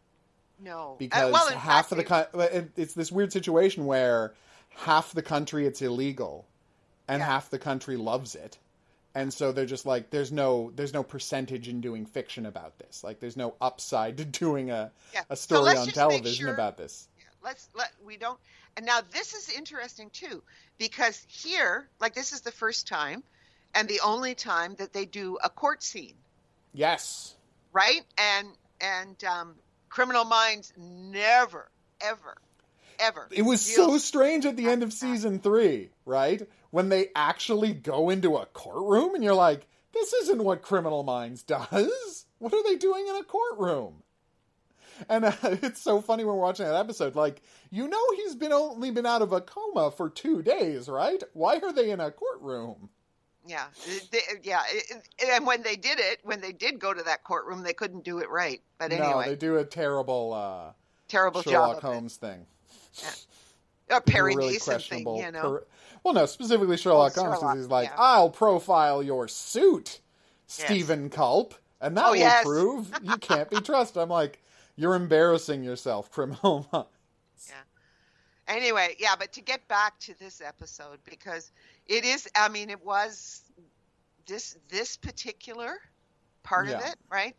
No. Because half of the it's this weird situation where half the country it's illegal and half the country loves it. And so they're just like, there's no percentage in doing fiction about this. Like, there's no upside to doing a story on television about this. Yeah, and now this is interesting too, because here, like, this is the first time and the only time that they do a court scene. Yes. Right? And Criminal Minds never, ever. ever. It was so strange at the end of season 3, right? When they actually go into a courtroom and you're like, this isn't what Criminal Minds does. What are they doing in a courtroom? And it's so funny when we're watching that episode. Like, you know, he's only been out of a coma for 2 days, right? Why are they in a courtroom? Yeah, and when they did go to that courtroom, they couldn't do it right. But anyway, no, they do a terrible Sherlock job Holmes thing. Yeah. A Perry really Mason thing, you know. Well, no, specifically Sherlock Holmes, because he's like, I'll profile your suit, Stephen Culp, and that will prove you can't be trusted. I'm like, you're embarrassing yourself, Criminal Minds. Yeah. Anyway, but to get back to this episode, because it is, I mean, it was this particular part of it, right?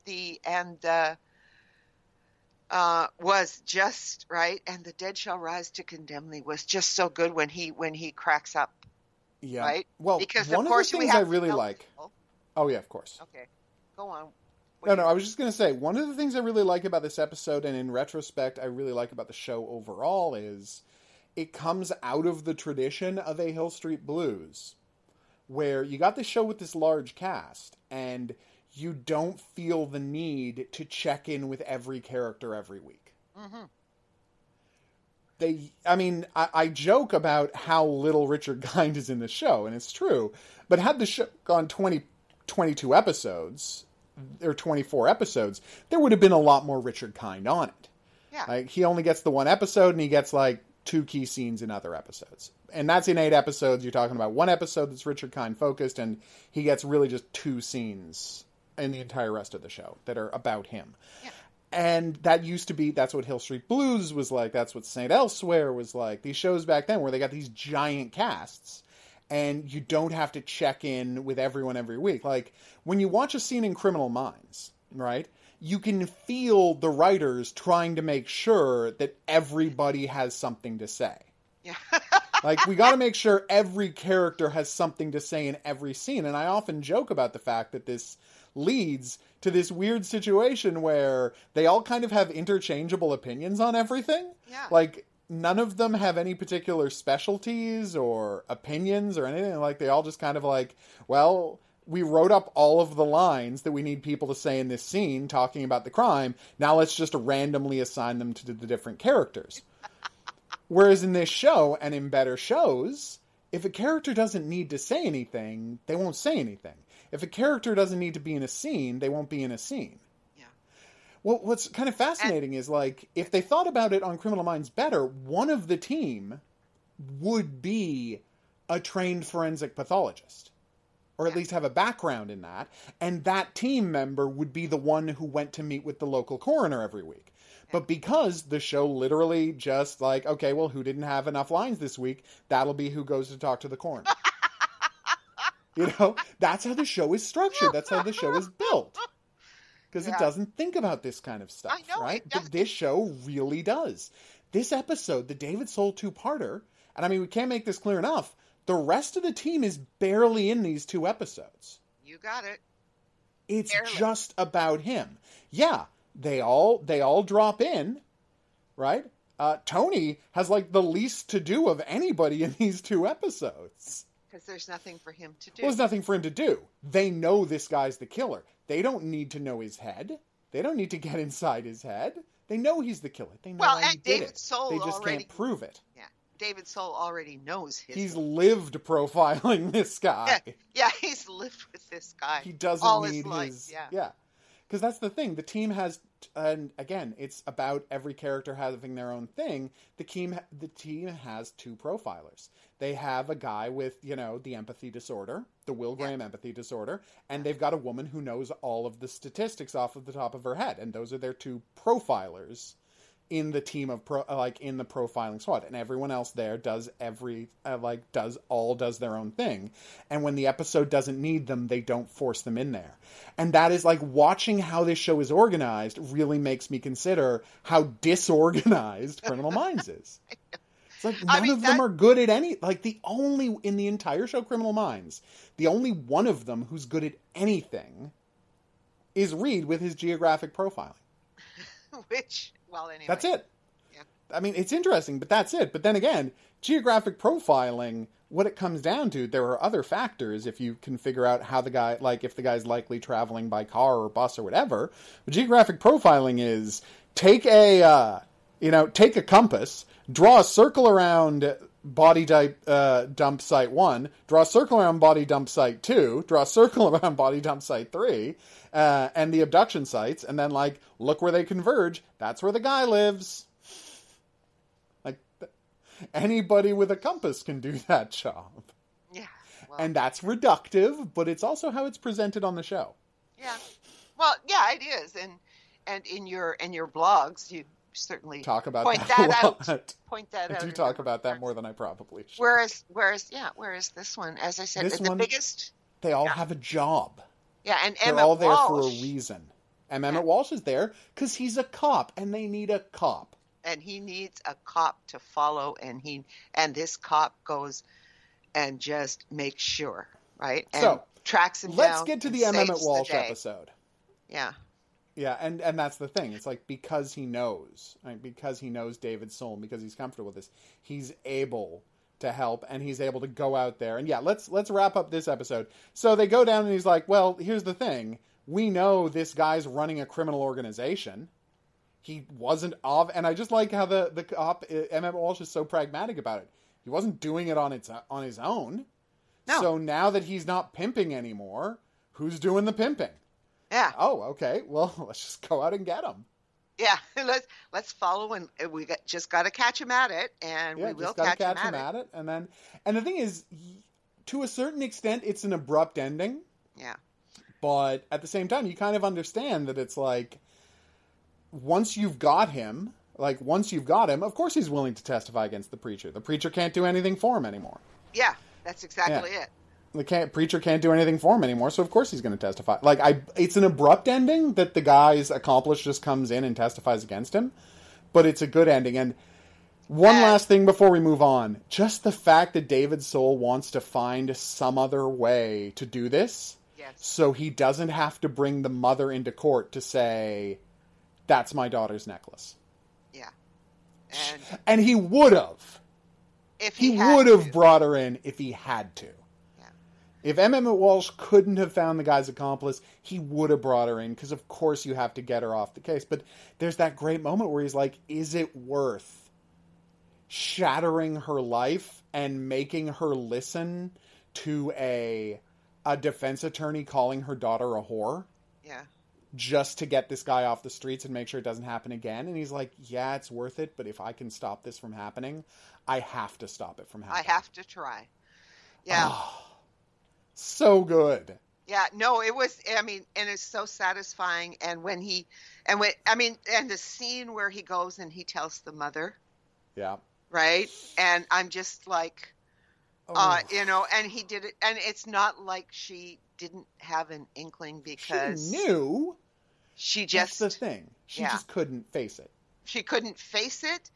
Was just right, and the dead shall rise to condemn thee was just so good when he cracks up. Yeah. Right? Well, because one of course of the things I really like. Oh yeah, of course. Okay, go on. No, I was just going to say, one of the things I really like about this episode, and in retrospect, I really like about the show overall, is it comes out of the tradition of A Hill Street Blues, where you got this show with this large cast, and you don't feel the need to check in with every character every week. Mm-hmm. I joke about how little Richard Kind is in the show, and it's true, but had the show gone 22 episodes, or 24 episodes, there would have been a lot more Richard Kind on it. Yeah. Like, he only gets the one episode, and he gets, 2 key scenes in other episodes. And that's in 8 episodes. You're talking about one episode that's Richard Kind focused, and he gets really just 2 scenes in the entire rest of the show that are about him. Yeah. And that used to be, that's what Hill Street Blues was like. That's what St. Elsewhere was like. These shows back then where they got these giant casts, and you don't have to check in with everyone every week. Like, when you watch a scene in Criminal Minds, right, you can feel the writers trying to make sure that everybody has something to say. Yeah. Like, we got to make sure every character has something to say in every scene. And I often joke about the fact that this leads to this weird situation where they all kind of have interchangeable opinions on everything. Yeah. Like, none of them have any particular specialties or opinions or anything. Like, they all just kind of like, well, we wrote up all of the lines that we need people to say in this scene talking about the crime. Now let's just randomly assign them to the different characters. Whereas in this show, and in better shows, if a character doesn't need to say anything, they won't say anything. If a character doesn't need to be in a scene, they won't be in a scene. Yeah. Well, what's kind of fascinating is, like, if they thought about it on Criminal Minds better, one of the team would be a trained forensic pathologist. Or at least have a background in that. And that team member would be the one who went to meet with the local coroner every week. But because the show literally just like, okay, well, who didn't have enough lines this week? That'll be who goes to talk to the coroner. You know, that's how the show is structured. That's how the show is built. Because it doesn't think about this kind of stuff, I know, right? But this show really does. This episode, the David Soul two-parter, and I mean, we can't make this clear enough, the rest of the team is barely in these 2 episodes. You got it. It's barely. Just about him. Yeah, they all drop in, right? Tony has like the least to do of anybody in these 2 episodes. Because there's nothing for him to do. Well, there's nothing for him to do. They know this guy's the killer. They don't need to know his head. They don't need to get inside his head. They know he's the killer. They know how he did David it. Soul They just already, can't prove it. Yeah, David Soul already knows his. He's lived profiling this guy. Yeah, he's lived with this guy. He doesn't all need his life. his. Yeah. Because that's the thing. The team has, and again, it's about every character having their own thing. The team has 2 profilers. They have a guy with, you know, the empathy disorder, the Will Graham empathy disorder, and they've got a woman who knows all of the statistics off of the top of her head, and those are their 2 profilers in the team of in the profiling squad, and everyone else there does does their own thing. And when the episode doesn't need them, they don't force them in there. And that is like watching how this show is organized really makes me consider how disorganized Criminal Minds is. It's like none of them are good at any, like the only, in the entire show Criminal Minds, the only one of them who's good at anything is Reed with his geographic profiling. Which, well, anyway. That's it. Yeah. I mean, it's interesting, but that's it. But then again, geographic profiling, what it comes down to, there are other factors if you can figure out how the guy, like if the guy's likely traveling by car or bus or whatever. But geographic profiling is take a compass, draw a circle around body dump site 1, draw a circle around body dump site 2, draw a circle around body dump site 3, and the abduction sites, and then, like, look where they converge. That's where the guy lives. Like, anybody with a compass can do that job. Yeah. Well, and that's reductive, but it's also how it's presented on the show. Yeah. Well, yeah, it is. And in your blogs, you certainly talk about point that out. Point that out. I do talk about that more than I probably should. Whereas this one, as I said, the biggest. They all have a job. Yeah, and they're all there for a reason. And Emmett Walsh is there because he's a cop, and they need a cop. And he needs a cop to follow, and this cop goes and just makes sure, right? And so tracks him down. Let's get to the Emmett Walsh episode. Yeah. Yeah, and that's the thing. It's like because he knows, right? Because he knows David's soul, and because he's comfortable with this, he's able to help, and he's able to go out there. And yeah, let's wrap up this episode. So they go down, and he's like, well, here's the thing. We know this guy's running a criminal organization. He wasn't and I just like how the cop, Emmett Walsh, is so pragmatic about it. He wasn't doing it on his own. No. So now that he's not pimping anymore, who's doing the pimping? Yeah. Oh, okay. Well, let's just go out and get him. Yeah, let's follow, and we just got to catch him at it, and we will catch him at it. And the thing is, to a certain extent, it's an abrupt ending. Yeah. But at the same time, you kind of understand that it's like, once you've got him, of course he's willing to testify against the preacher. The preacher can't do anything for him anymore. Yeah, that's exactly it. The preacher can't do anything for him anymore, so of course he's going to testify. It's an abrupt ending that the guy's accomplice just comes in and testifies against him, but it's a good ending. And one last thing before we move on, just the fact that David Soul wants to find some other way to do this, so he doesn't have to bring the mother into court to say, that's my daughter's necklace. Yeah. And he would have. He would have brought her in if he had to. If Emmett Walsh couldn't have found the guy's accomplice, he would have brought her in, because of course you have to get her off the case. But there's that great moment where he's like, is it worth shattering her life and making her listen to a defense attorney calling her daughter a whore? Yeah. Just to get this guy off the streets and make sure it doesn't happen again? And he's like, yeah, it's worth it, but if I can stop this from happening, I have to stop it from happening. I have to try. Yeah. Oh. So good. Yeah, no, it was, and it's so satisfying. And and the scene where he goes and he tells the mother. Yeah. Right. And I'm just like, and he did it. And it's not like she didn't have an inkling, because she knew. She just, that's the thing. She just couldn't face it. She couldn't face it.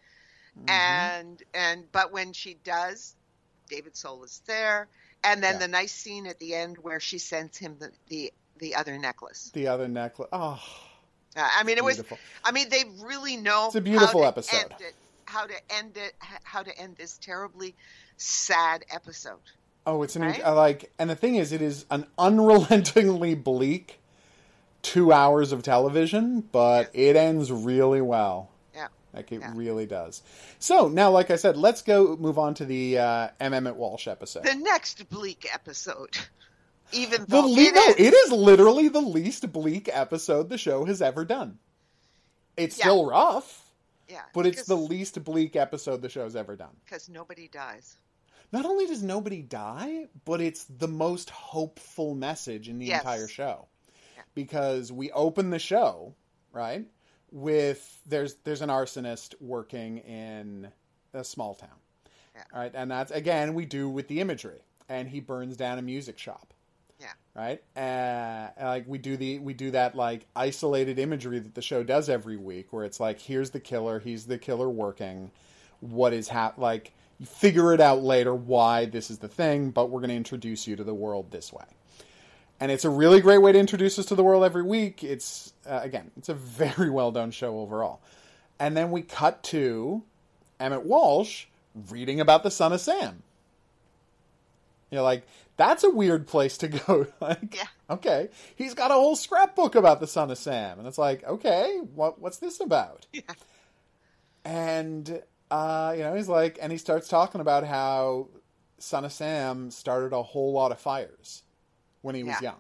Mm-hmm. But when she does, David Soul is there. And then the nice scene at the end where she sends him the other necklace. The other necklace. Oh. It beautiful. was. They really know. It's a beautiful episode. How to end it. How to end this terribly sad episode. Oh, it's and the thing is, it is an unrelentingly bleak 2 hours of television, but it ends really well. It really does. So, now, like I said, let's move on to the Emmett Walsh episode. The next bleak episode. Even though it is literally the least bleak episode the show has ever done. It's still rough, but it's the least bleak episode the show's ever done. Because nobody dies. Not only does nobody die, but it's the most hopeful message in the entire show. Yeah. Because we open the show, right? With there's an arsonist working in a small town, right? And that's, again, we do with the imagery, and he burns down a music shop, right? We do that like isolated imagery that the show does every week, where it's like, here's the killer, he's the killer working, what is you figure it out later why this is the thing, but we're going to introduce you to the world this way. And it's a really great way to introduce us to the world every week. It's, again, it's a very well done show overall. And then we cut to Emmett Walsh reading about the Son of Sam. You're like, that's a weird place to go. Like, Yeah. okay, he's got a whole scrapbook about the Son of Sam, and it's like, okay, what's this about? Yeah. And he's like, and he starts talking about how Son of Sam started a whole lot of fires when he was young,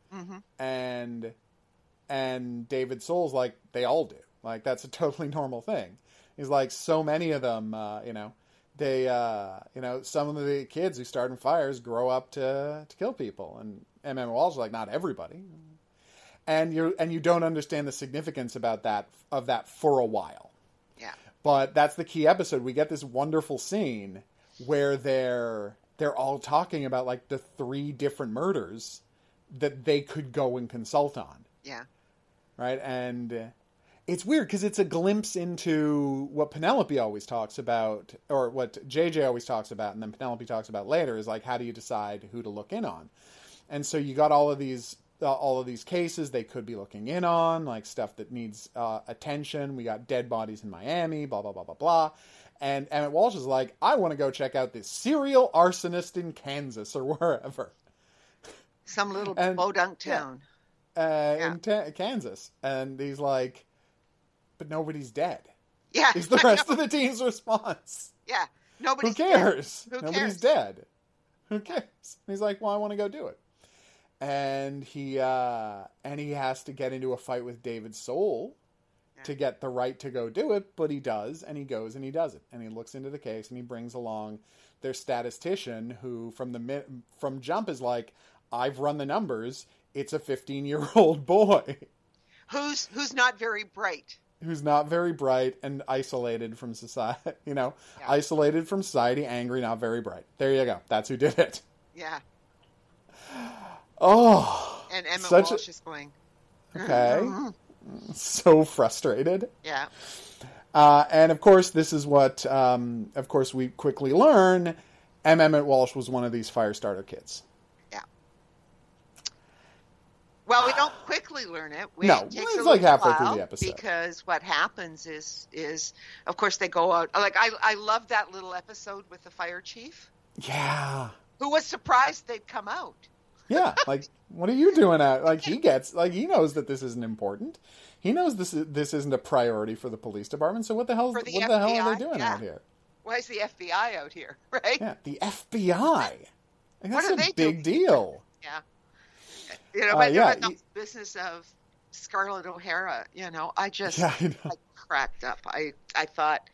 and David Soul's like, they all do. Like, that's a totally normal thing. He's like, so many of them, they, some of the kids who start in fires grow up to kill people. And M.M. Walsh is like, not everybody. And you don't understand the significance of that for a while. Yeah. But that's the key episode. We get this wonderful scene where they're all talking about, like, the 3 different murders that they could go and consult on. Yeah. Right? And it's weird because it's a glimpse into what Penelope always talks about, or what JJ always talks about, and then Penelope talks about later, is like, how do you decide who to look in on? And so you got all of these cases they could be looking in on, like stuff that needs attention. We got dead bodies in Miami, blah, blah, blah, blah, blah. And Emmett Walsh is like, I want to go check out this serial arsonist in Kansas or wherever. Some little podunk town. In Kansas. And he's like, but nobody's dead. Yeah. Is the rest of the team's response. Yeah. Who cares? Who Nobody's cares? dead. Who cares? And he's like, well, I want to go do it. And he has to get into a fight with David Soul to get the right to go do it, but he does, and he goes and he does it. And he looks into the case and he brings along their statistician who from jump is like, I've run the numbers. It's a 15-year-old boy. Who's not very bright. Who's not very bright and isolated from society, isolated from society, angry, not very bright. There you go. That's who did it. Yeah. Oh. And Emmett Walsh is going. Okay. So frustrated. Yeah. And of course, this is what, we quickly learn. Emmett Walsh was one of these Firestarter kids. Yeah. Well, we don't quickly learn it. It's like halfway through the episode. Because what happens is, of course, they go out. Like, I love that little episode with the fire chief. Yeah. Who was surprised they'd come out. Yeah, like, what are you doing out? Like, he knows that this isn't important. He knows this isn't a priority for the police department, so what the hell are they doing out here? Why is the FBI out here, right? Yeah, the FBI. Like, that's a big deal. Yeah. But the business of Scarlett O'Hara, I just I cracked up. I thought,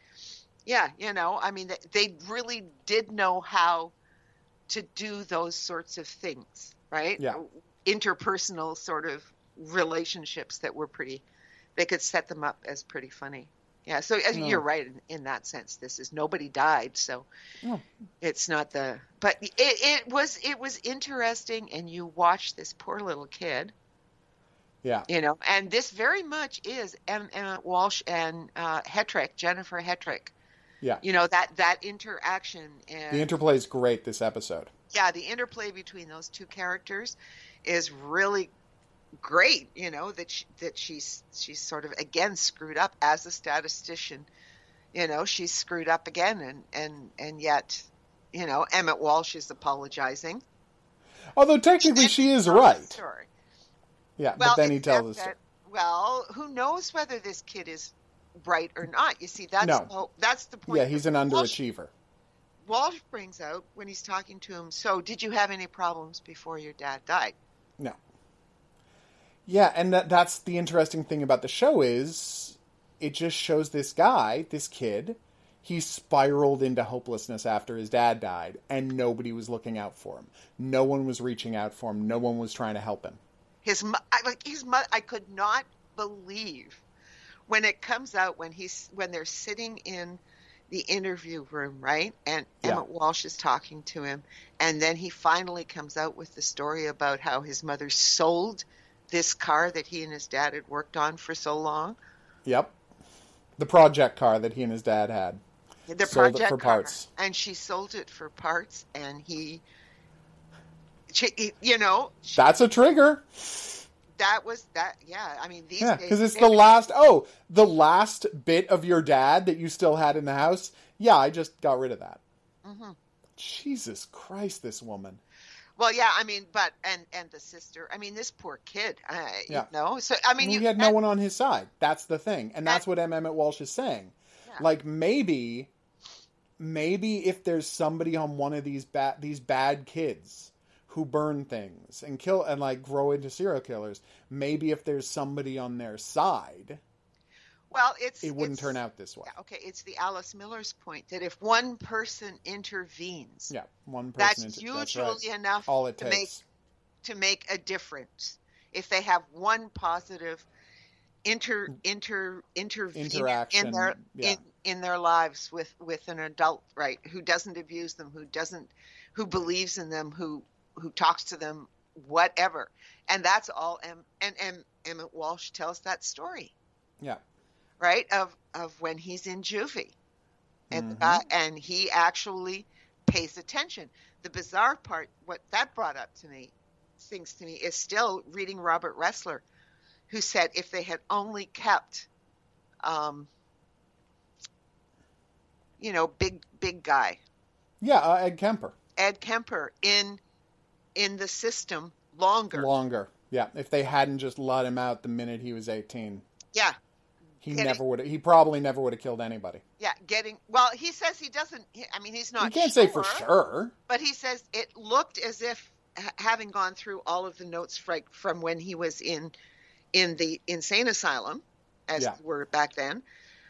they really did know how to do those sorts of things, right? Yeah. Interpersonal sort of relationships that were they could set them up as pretty funny. Yeah, so you're right in that sense. This is nobody died, so it's not but it was interesting, and you watch this poor little kid. Yeah. And this very much is Emmett Walsh and Jennifer Hetrick. Yeah. That interaction. And the interplay is great this episode. Yeah, the interplay between those two characters is really great. That she's sort of again screwed up as a statistician. She's screwed up again, and yet, Emmett Walsh is apologizing. Although technically she is right. Story. Yeah, but then he tells us. Well, who knows whether this kid is bright or not? You see, that's the point. Yeah, he's an underachiever. Walsh brings out when he's talking to him, so did you have any problems before your dad died? No. Yeah, and that's the interesting thing about the show is it just shows this kid, he spiraled into hopelessness after his dad died, and nobody was looking out for him. No one was reaching out for him. No one was trying to help him. His mother, I could not believe when it comes out when they're sitting in the interview room, right? And Emmett Walsh is talking to him, and then he finally comes out with the story about how his mother sold this car that he and his dad had worked on for so long. Yep. The project car that he and his dad had. The sold project it for car. parts. And she sold it for parts, and that's a trigger. That was that. Yeah, I mean, these because it's the last bit of your dad that you still had in the house. Yeah, I just got rid of that. Mm-hmm. Jesus Christ, this woman. Well, yeah, I mean, but and the sister. I mean, this poor kid. Yeah. You know. So I mean, he had no one on his side. That's the thing, and that's what M. Emmett Walsh is saying. Yeah. Like maybe if there's somebody on one of these bad kids who burn things and kill and like grow into serial killers, maybe if there's somebody on their side. Well, it wouldn't turn out this way. Yeah, okay, it's the Alice Miller's point that if one person intervenes, one person that's usually right. enough All it takes. to make a difference. If they have one positive intervention in their lives with an adult, right, who doesn't abuse them, who believes in them, who talks to them, whatever, and that's all. And Emmett Walsh tells that story. Yeah. Right, of when he's in juvie, and and he actually pays attention. The bizarre part, what that brought up things to me, is still reading Robert Ressler, who said if they had only kept, big guy, Ed Kemper in the system longer, if they hadn't just let him out the minute he was 18, he probably never would have killed anybody. Yeah, he says he doesn't. I mean, he's not. He can't say for sure, but he says it looked as if, having gone through all of the notes from when he was in the insane asylum, as were back then,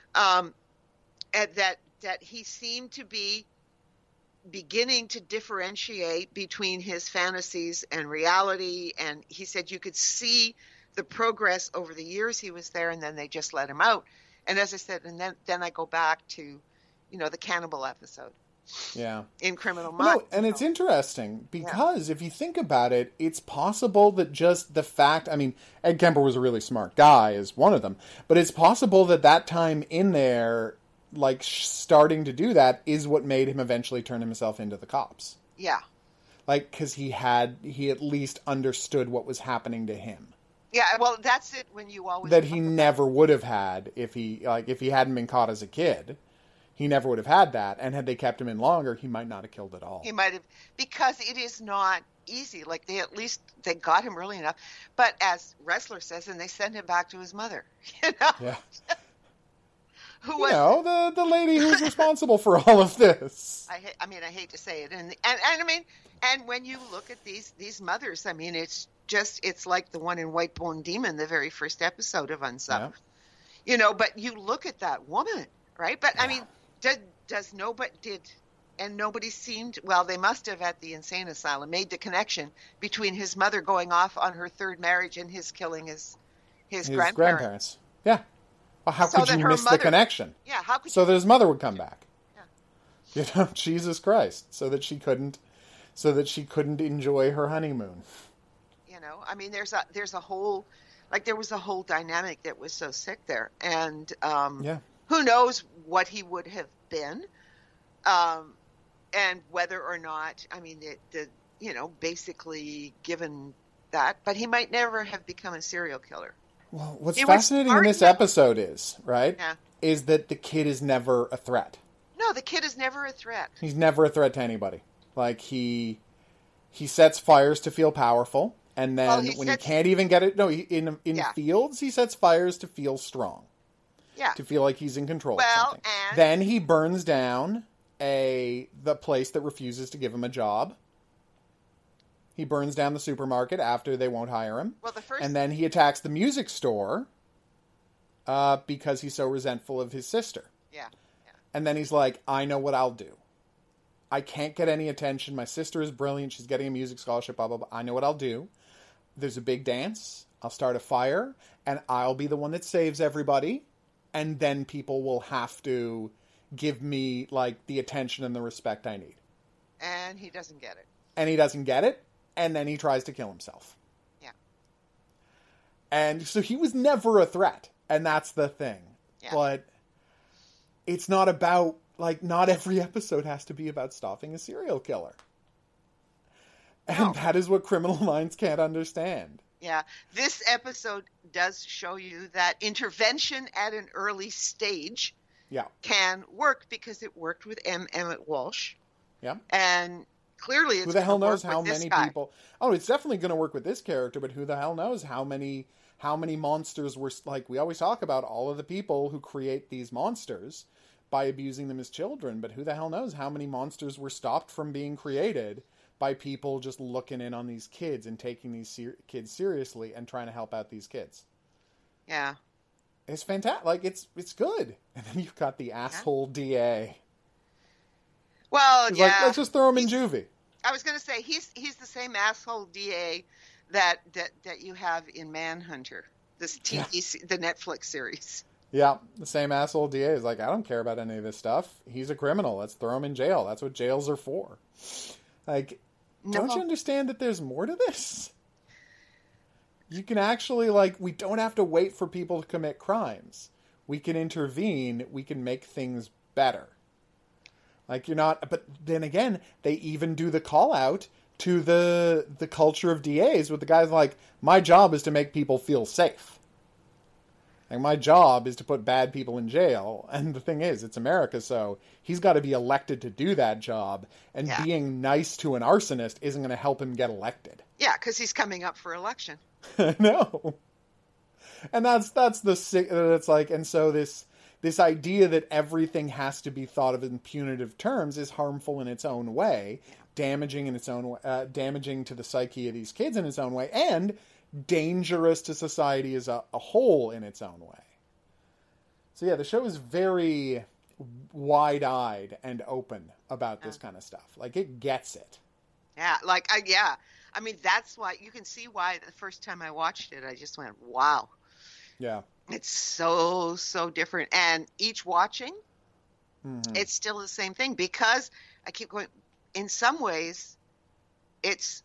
that he seemed to be beginning to differentiate between his fantasies and reality, and he said you could see the progress over the years he was there, and then they just let him out. And as I said, and then I go back to, the cannibal episode. Yeah. In Criminal Minds. No, and it's interesting because if you think about it, it's possible that just the fact, I mean, Ed Kemper was a really smart guy, is one of them, but it's possible that time in there, like starting to do that, is what made him eventually turn himself into the cops. Yeah. Like, because he at least understood what was happening to him. Yeah, well, that's it. When you always that he never would have had if he hadn't been caught as a kid, he never would have had that. And had they kept him in longer, he might not have killed at all. He might have, because it is not easy. Like they got him early enough. But as Ressler says, and they send him back to his mother. Yeah. Who was the lady who's responsible for all of this. I hate to say it, and I mean, and when you look at these mothers, I mean, it's like the one in White Bone Demon, the very first episode of Unsub. Yeah. But you look at that woman, right? But I mean, nobody seemed, well, they must have at the insane asylum made the connection between his mother going off on her third marriage and his killing his grandparents. Yeah. Well, how could you miss the connection? Yeah, how could so that his mother would come back? Yeah. Jesus Christ, so that she couldn't enjoy her honeymoon. I mean, there was a whole dynamic that was so sick there, and who knows what he would have been, and whether or not, I mean, basically given that, but he might never have become a serial killer. Well, what's fascinating in this episode is that the kid is never a threat. No, the kid is never a threat. He's never a threat to anybody. Like he sets fires to feel powerful. And then he can't even get it, in fields, he sets fires to feel strong. Yeah. To feel like he's in control of something. Then he burns down the place that refuses to give him a job. He burns down the supermarket after they won't hire him. Well, and then he attacks the music store because he's so resentful of his sister. Yeah. And then he's like, I know what I'll do. I can't get any attention. My sister is brilliant. She's getting a music scholarship, blah, blah, blah. I know what I'll do. There's a big dance. I'll start a fire, and I'll be the one that saves everybody. And then people will have to give me, like, the attention and the respect I need. And he doesn't get it. And then he tries to kill himself. Yeah. And so he was never a threat. And that's the thing. Yeah. But it's not about, like, not every episode has to be about stopping a serial killer. And that is what Criminal Minds can't understand. Yeah. This episode does show you that intervention at an early stage can work because it worked with Emmett Walsh. Yeah. And clearly it's who the hell knows work how with this many guy. people. Oh, it's definitely going to work with this character, but who the hell knows how many monsters were, like we always talk about all of the people who create these monsters by abusing them as children, but who the hell knows how many monsters were stopped from being created by people just looking in on these kids and taking these kids seriously and trying to help out these kids. Yeah. It's fantastic. Like, it's good. And then you've got the asshole DA. Well, He's yeah. like, let's just throw him in juvie. I was going to say, he's the same asshole DA that you have in Manhunter, this TV, the Netflix series. Yeah, the same asshole DA is like, I don't care about any of this stuff. He's a criminal. Let's throw him in jail. That's what jails are for. Like, don't you understand that there's more to this? You can actually, like, we don't have to wait for people to commit crimes. We can intervene. We can make things better. Like, you're not, but then again, they even do the call out to the culture of DAs with the guys like, my job is to make people feel safe. Like, my job is to put bad people in jail. And the thing is, it's America, so he's got to be elected to do that job. And being nice to an arsonist isn't going to help him get elected. Yeah, because he's coming up for election. No. And that's it's like, and so this idea that everything has to be thought of in punitive terms is harmful in its own way, damaging in its own damaging to the psyche of these kids in its own way, and dangerous to society as a whole in its own way. So yeah, the show is very wide-eyed and open about this kind of stuff. Like, it gets it. Yeah, I mean, that's why you can see why the first time I watched it, I just went, wow. Yeah. It's so different. And each watching, it's still the same thing, because I keep going, in some ways, it's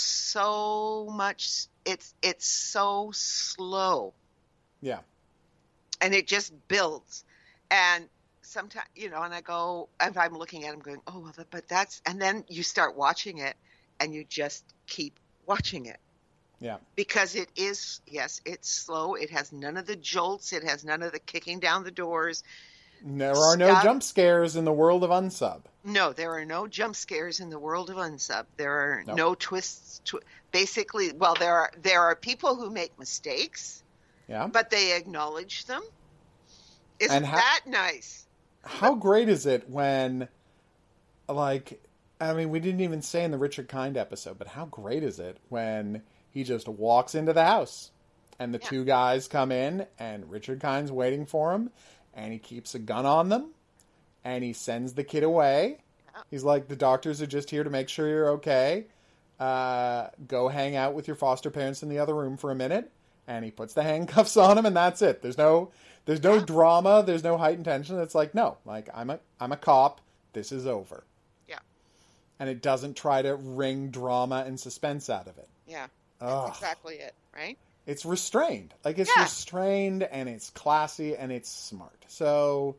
so much, it's so slow. Yeah. And it just builds. And sometimes, and I go, if I'm looking at it, I'm going, oh, well, but that's, and then you start watching it and you just keep watching it. Yeah. Because it is, yes, it's slow. It has none of the jolts. It has none of the kicking down the doors. There are no jump scares in the world of Unsub. No, there are no jump scares in the world of Unsub. There are no twists. Basically, well, there are people who make mistakes. Yeah. But they acknowledge them. Isn't that nice? How great is it when, like, I mean, we didn't even say in the Richard Kind episode, but how great is it when he just walks into the house and the two guys come in and Richard Kind's waiting for him and he keeps a gun on them and he sends the kid away. Yeah. He's like, the doctors are just here to make sure you're okay. Go hang out with your foster parents in the other room for a minute. And he puts the handcuffs on him and that's it. There's no drama. There's no heightened tension. It's like, no, like, I'm a cop. This is over. Yeah. And it doesn't try to wring drama and suspense out of it. Yeah. That's exactly it, right? It's restrained. Like, it's restrained and it's classy and it's smart. So,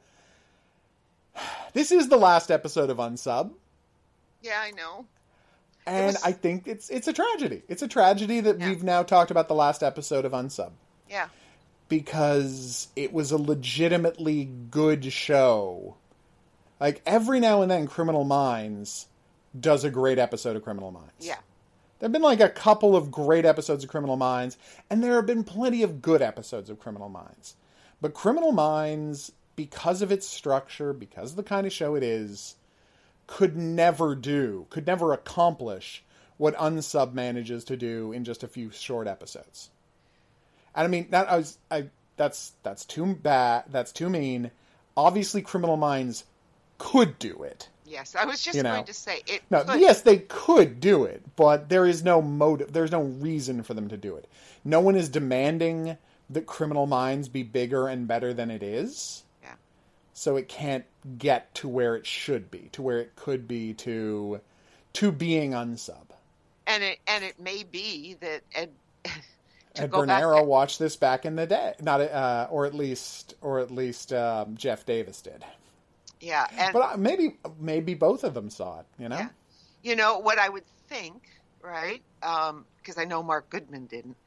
this is the last episode of Unsub. Yeah, I know. And I think it's a tragedy. It's a tragedy that we've now talked about the last episode of Unsub. Yeah. Because it was a legitimately good show. Like, every now and then, Criminal Minds does a great episode of Criminal Minds. Yeah. There have been like a couple of great episodes of Criminal Minds, and there have been plenty of good episodes of Criminal Minds. But Criminal Minds, because of its structure, because of the kind of show it is, could never accomplish what Unsub manages to do in just a few short episodes. And I mean, that's too bad. That's too mean. Obviously, Criminal Minds could do it. Yes, I was just going to say it. No, yes, they could do it, but there is no motive. There's no reason for them to do it. No one is demanding that Criminal Minds be bigger and better than it is. Yeah. So it can't get to where it should be, to where it could be, to being Unsub. And it may be that Ed Bernero watched this back in the day, or at least Jeff Davis did. Yeah, but maybe both of them saw it. You know. Yeah. You know what I would think, right? Because I know Mark Goodman didn't.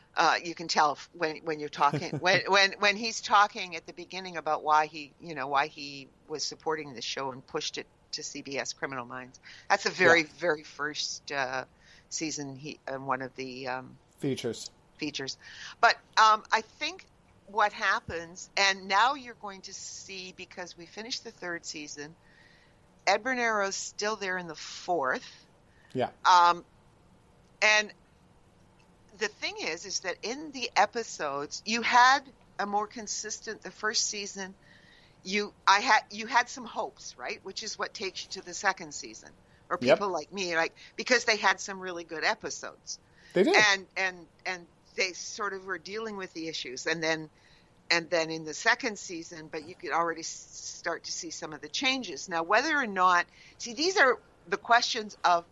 You can tell when you're talking when he's talking at the beginning about why he was supporting the show and pushed it to CBS Criminal Minds. That's the very first season. One of the features. But I think what happens, and now you're going to see, because we finished the third season, Ed Bernero's still there in the fourth. Yeah. And the thing is that in the episodes, you had a more consistent, the first season, you had some hopes, right? Which is what takes you to the second season. Or people like me, because they had some really good episodes. They did. And they sort of were dealing with the issues. And then in the second season, but you could already start to see some of the changes. Now, whether or not, these are the questions of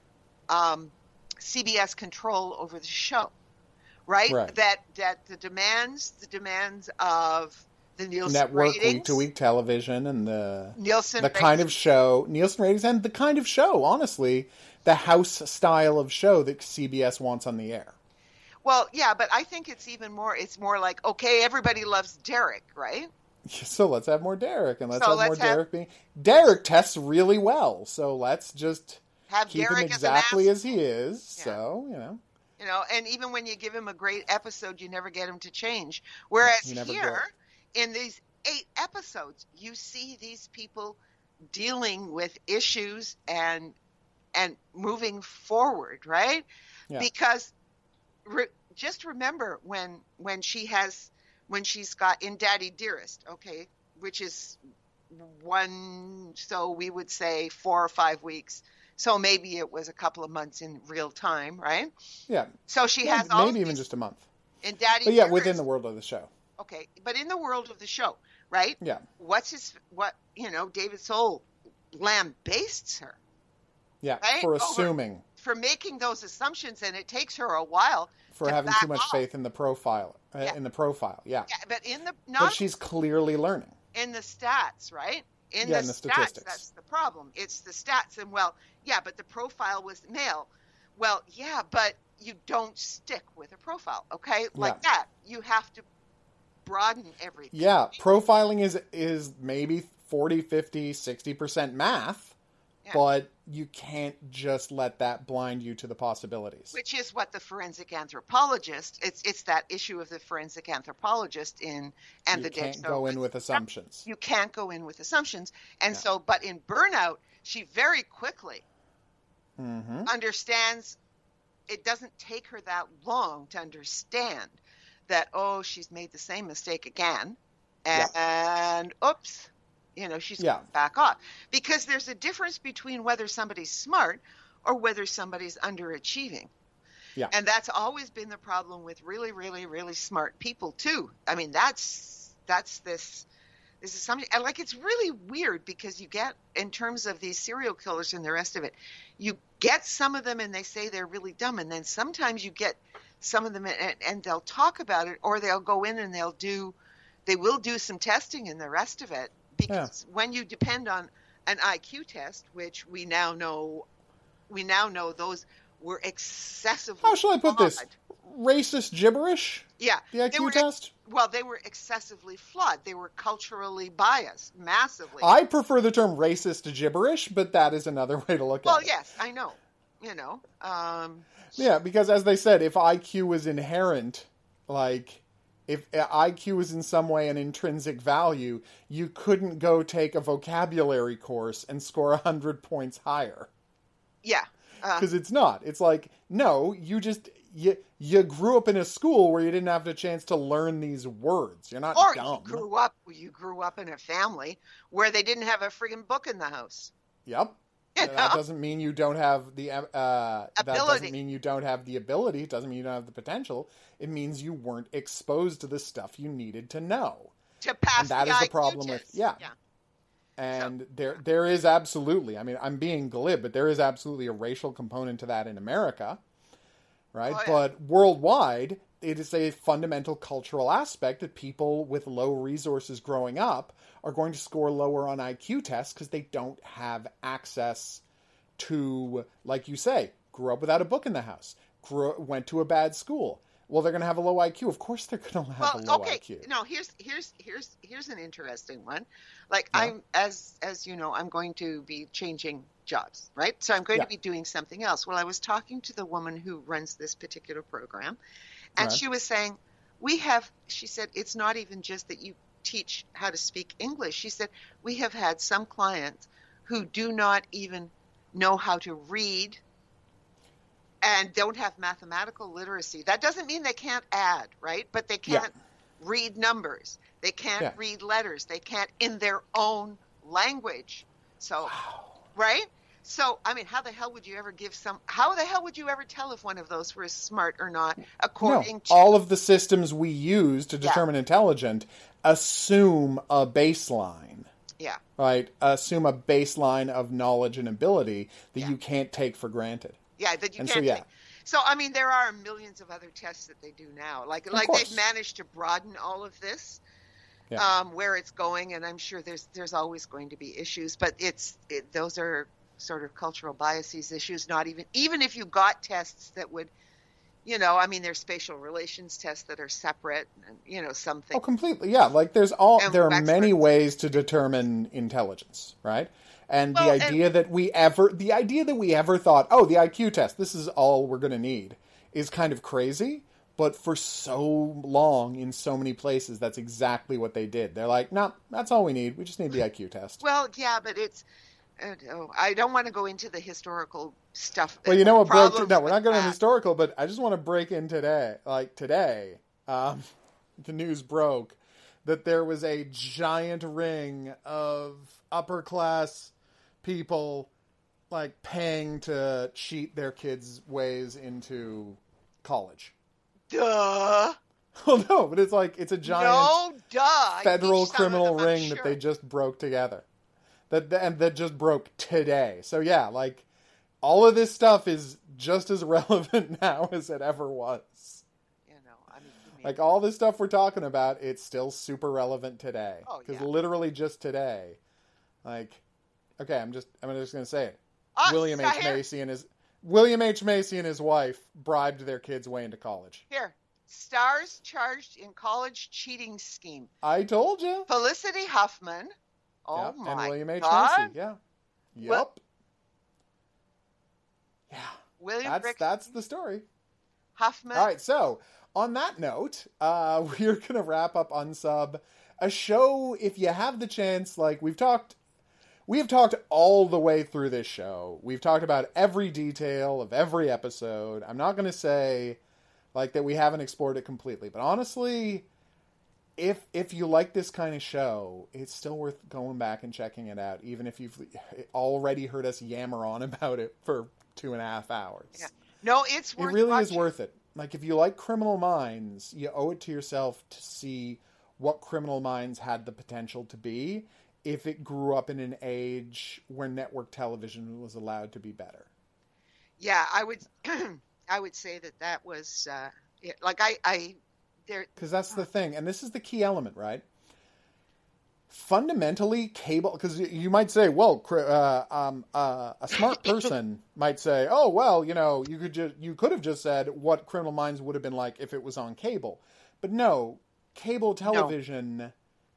CBS control over the show, right? That the demands of the Nielsen network ratings, week-to-week television, and the Nielsen kind of show, Nielsen ratings, and the kind of show, honestly, the house style of show that CBS wants on the air. Well, yeah, but I think it's more like, okay, everybody loves Derek, right? So let's have more Derek, and let's have more Derek. Derek tests really well, so let's just keep Derek him exactly as he is. Yeah. So, and even when you give him a great episode, you never get him to change. Whereas here, in these 8 episodes, you see these people dealing with issues and moving forward, right? Yeah. Because just remember when she's got in Daddy Dearest, okay, which is so we would say 4 or 5 weeks. So maybe it was a couple of months in real time, right? Yeah. So she has maybe even just a month. In Daddy Dearest, yeah, within the world of the show. Okay, but in the world of the show, right? Yeah. David Soul lambastes her. Yeah, right? For assuming. For making those assumptions, and it takes her a while for having too much faith in the profile. In the profile, yeah. But but she's clearly learning. In the stats, right? In the statistics. That's the problem. It's the stats, and but the profile was male. Well, yeah, but you don't stick with a profile, okay? Like that. You have to broaden everything. Yeah, profiling is maybe 40, 50, 60% math, but you can't just let that blind you to the possibilities. Which is what the forensic anthropologist, it's that issue of the forensic anthropologist in And the Dead. You can't go in with assumptions. You can't go in with assumptions. And so, but in Burnout, she very quickly understands. It doesn't take her that long to understand that, she's made the same mistake again. And oops. She's back off. Because there's a difference between whether somebody's smart or whether somebody's underachieving. Yeah. And that's always been the problem with really, really, really smart people, too. I mean, this is something, it's really weird because you get, in terms of these serial killers and the rest of it, you get some of them and they say they're really dumb. And then sometimes you get some of them and they'll talk about it, or they'll go in and they will do some testing and the rest of it. Because when you depend on an IQ test, which we now know those were excessively How shall I put this? Racist gibberish? Yeah. The IQ test? Well, they were excessively flawed. They were culturally biased, massively. I prefer the term racist gibberish, but that is another way to look at it. Well, yes, I know. Yeah, because as they said, if IQ was inherent, if IQ is in some way an intrinsic value, you couldn't go take a vocabulary course and score 100 points higher. Yeah. Because it's not. It's no, you just, you grew up in a school where you didn't have the chance to learn these words. You're not dumb. Or you grew up in a family where they didn't have a friggin' book in the house. Yep. That doesn't mean you don't have the ability. That doesn't mean you don't have the ability. It doesn't mean you don't have the potential. It means you weren't exposed to the stuff you needed to know. To pass and that the is IQ the problem test. with And there is absolutely. I mean, I'm being glib, but there is absolutely a racial component to that in America, right? Oh, yeah. But worldwide, it is a fundamental cultural aspect that people with low resources growing up are going to score lower on IQ tests because they don't have access to, like you say, grew up without a book in the house, went to a bad school, well, they're going to have a low IQ. Of course they're going to have a low IQ. No, here's an interesting one. Like Yeah. I'm, as you know, I'm going to be changing jobs, right? So I'm going Yeah. to be doing something else. Well, I was talking to the woman who runs this particular program, and Right. she was saying, she said, it's not even just that you teach how to speak English. She said, we have had some clients who do not even know how to read and don't have mathematical literacy. That doesn't mean they can't add, right? But they can't read numbers. They can't read letters. They can't in their own language. So, right? So, I mean, how the hell would you ever tell if one of those was smart or not, according to all of the systems we use to determine intelligent assume a baseline. Yeah. Right? Assume a baseline of knowledge and ability that you can't take for granted. Yeah, that you And can't so, take. So, I mean, there are millions of other tests that they do now. Like they've managed to broaden all of this, where it's going, and I'm sure there's always going to be issues, but those are sort of cultural biases issues. Not even if you got tests that would, I mean, there's spatial relations tests that are separate, and something. Oh, completely, yeah. Like there are many ways to determine intelligence, right? And the idea that we ever thought, oh, the IQ test, this is all we're going to need, is kind of crazy. But for so long, in so many places, that's exactly what they did. They're like, no, that's all we need. We just need the IQ test. Well, yeah, but it's. I don't want to go into the historical stuff. Well, you know what broke? No, we're not going to historical, but I just want to break in today. Like today, the news broke that there was a giant ring of upper class people like paying to cheat their kids' ways into college. Duh. Well, no, but it's a giant federal criminal ring that they just broke together. That just broke today. So yeah, like all of this stuff is just as relevant now as it ever was. Like all this stuff we're talking about, it's still super relevant today. Because literally just today, like, okay, I'm just going to say it. William H. Macy and his wife bribed their kids' way into college. Here, stars charged in college cheating scheme. I told you. Felicity Huffman. Oh my and William H. God. Macy. Yeah. Yep. William that's the story. Huffman. All right, so on that note, we're going to wrap up Unsub, a show, if you have the chance, like we have talked all the way through this show. We've talked about every detail of every episode. I'm not going to say like that we haven't explored it completely, but honestly, if you like this kind of show, it's still worth going back and checking it out, even if you've already heard us yammer on about it for 2.5 hours. Yeah. No, it's worth it really watching. is worth it. Like, if you like Criminal Minds, you owe it to yourself to see what Criminal Minds had the potential to be if it grew up in an age where network television was allowed to be better. Yeah, I would say that was like because that's the thing, and this is the key element, right? Fundamentally, cable, because you might say, well, a smart person might say, oh, well, you could have just said what Criminal Minds would have been like if it was on cable. But no, cable television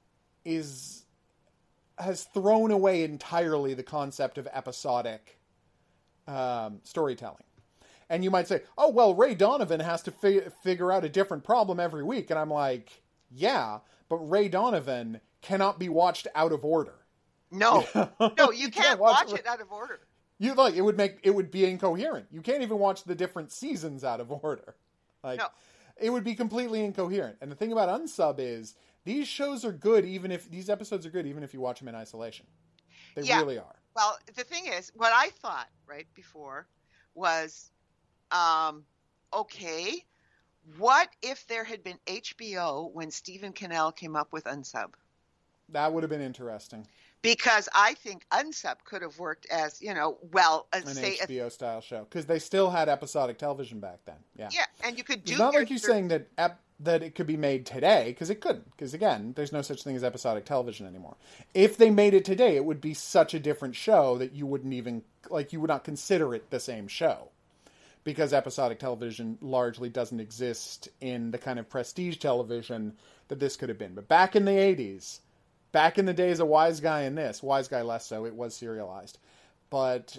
has thrown away entirely the concept of episodic storytelling. And you might say, oh, well, Ray Donovan has to figure out a different problem every week. And I'm like, yeah, but Ray Donovan cannot be watched out of order. No, you can't watch it out of order. It would be incoherent. You can't even watch the different seasons out of order. It would be completely incoherent. And the thing about Unsub is these shows are good these episodes are good even if you watch them in isolation. They really are. Well, the thing is, what I thought right before was, okay, what if there had been HBO when Stephen Cannell came up with Unsub? That would have been interesting. Because I think Unsub could have worked as, an HBO-style show. Because they still had episodic television back then. Yeah. Yeah, and you could do... It's not like you're saying that it could be made today, because it couldn't. Because, again, there's no such thing as episodic television anymore. If they made it today, it would be such a different show that you wouldn't even... you would not consider it the same show. because episodic television largely doesn't exist in the kind of prestige television that this could have been. But back in the 80s, back in the days of Wise Guy and this, Wise Guy less so, it was serialized. But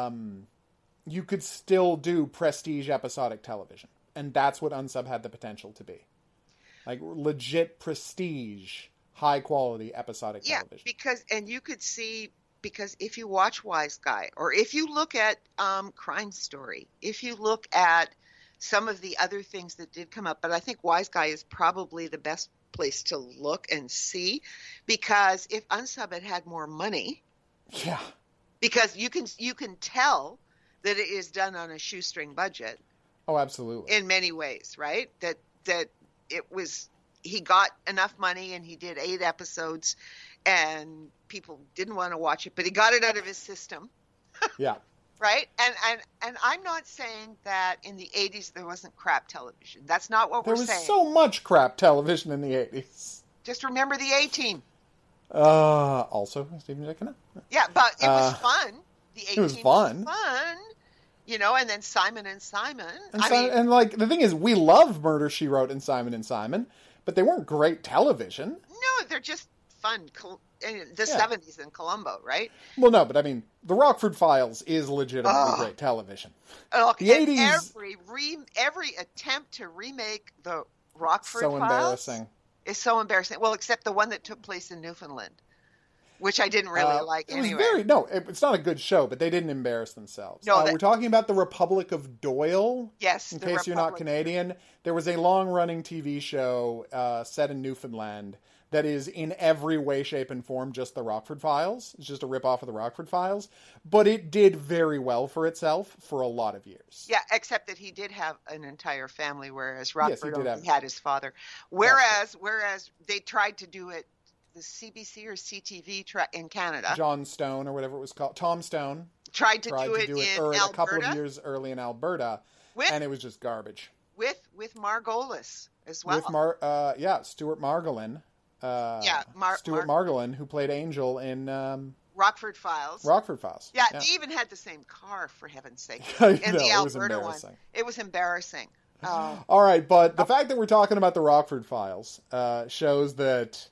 you could still do prestige episodic television. And that's what Unsub had the potential to be. Like legit prestige, high quality episodic television. And you could see, because if you watch Wise Guy, or if you look at Crime Story, if you look at some of the other things that did come up, but I think Wise Guy is probably the best place to look and see, because if Unsub had more money, yeah, because you can tell that it is done on a shoestring budget. Oh, absolutely. In many ways, right? That it was, he got enough money and he did 8 episodes and people didn't want to watch it, but he got it out of his system. Yeah. Right? And I'm not saying that in the 80s there wasn't crap television. That's not what we're saying. There was so much crap television in the 80s. Just remember the A-Team. Also, Stephen Jenkins. Yeah, but it was fun. The A-Team it was fun. You know, and then Simon and Simon. And like, the thing is, we love Murder, She Wrote and Simon, but they weren't great television. No, they're just fun. The 70s in Columbo, right? Well, no, but I mean, The Rockford Files is legitimately great television. Look, the 80s... Every attempt to remake The Rockford Files... embarrassing. Is so embarrassing. Well, except the one that took place in Newfoundland, which I didn't really like anyway. It's not a good show, but they didn't embarrass themselves. No, we're talking about The Republic of Doyle. Yes, in case you're not Canadian. There was a long-running TV show set in Newfoundland that is in every way, shape, and form just The Rockford Files. It's just a rip-off of The Rockford Files. But it did very well for itself for a lot of years. Yeah, except that he did have an entire family, whereas Rockford only had his father. Whereas they tried to do it, the CBC or CTV in Canada. John Stone, or whatever it was called. Tom Stone. Tried to do it in Alberta. A couple of years early in Alberta. And it was just garbage. With Margolis as well. With Stuart Margolin. Stuart Margolin, who played Angel in Rockford Files. Yeah, they even had the same car, for heaven's sake. In the Alberta one. It was embarrassing. All right, but the fact that we're talking about the Rockford Files shows that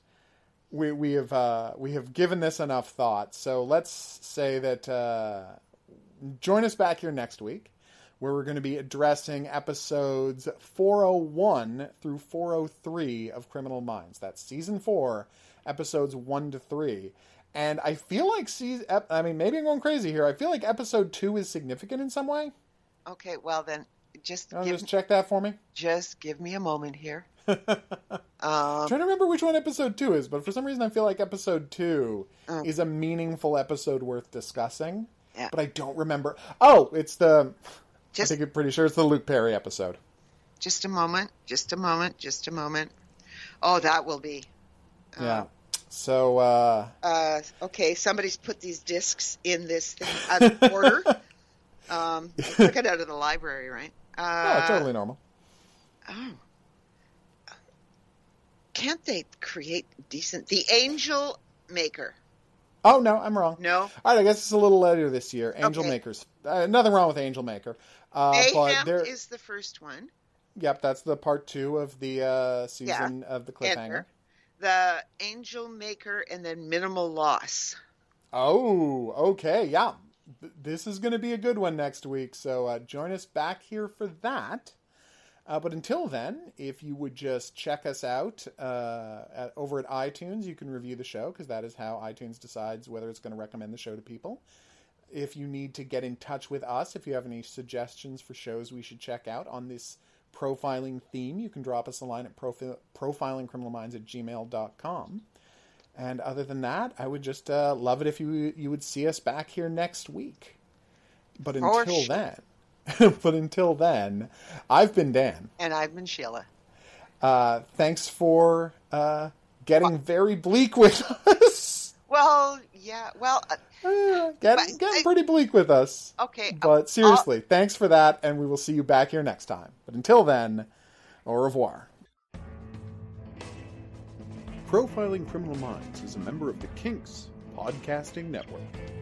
we have given this enough thought. So let's say that join us back here next week, where we're going to be addressing episodes 401 through 403 of Criminal Minds. That's season 4, episodes 1 to 3. And I feel like maybe I'm going crazy here. I feel like episode 2 is significant in some way. Okay, well then, just check that for me. Just give me a moment here. I'm trying to remember which one episode 2 is, but for some reason I feel like episode 2 is a meaningful episode worth discussing. Yeah. But I don't remember. Oh, it's the... I think I'm pretty sure it's the Luke Perry episode. Just a moment. Oh, that will be. Yeah. So, okay, somebody's put these discs in this thing out of order. Took it out of the library, right? No, totally normal. Oh. Can't they create decent... The Angel Maker. Oh, no, I'm wrong. No? All right, I guess it's a little later this year. Angel Makers. Nothing wrong with Angel Maker. Mayhem is the first one. Yep, that's the part 2 of the season of the cliffhanger. The Angel Maker and then Minimal Loss. Oh, okay, yeah. This is going to be a good one next week, so join us back here for that. But until then, if you would just check us out over at iTunes, you can review the show, because that is how iTunes decides whether it's going to recommend the show to people. If you need to get in touch with us, if you have any suggestions for shows we should check out on this profiling theme, you can drop us a line at profilingcriminalminds@gmail.com. And other than that, I would just love it if you would see us back here next week. But until then, I've been Dan. And I've been Sheila. Thanks for getting very bleak with us. Well, yeah. Well, getting pretty bleak with us. Okay. But seriously, thanks for that, and we will see you back here next time. But until then, au revoir. Profiling Criminal Minds is a member of the Kinks Podcasting Network.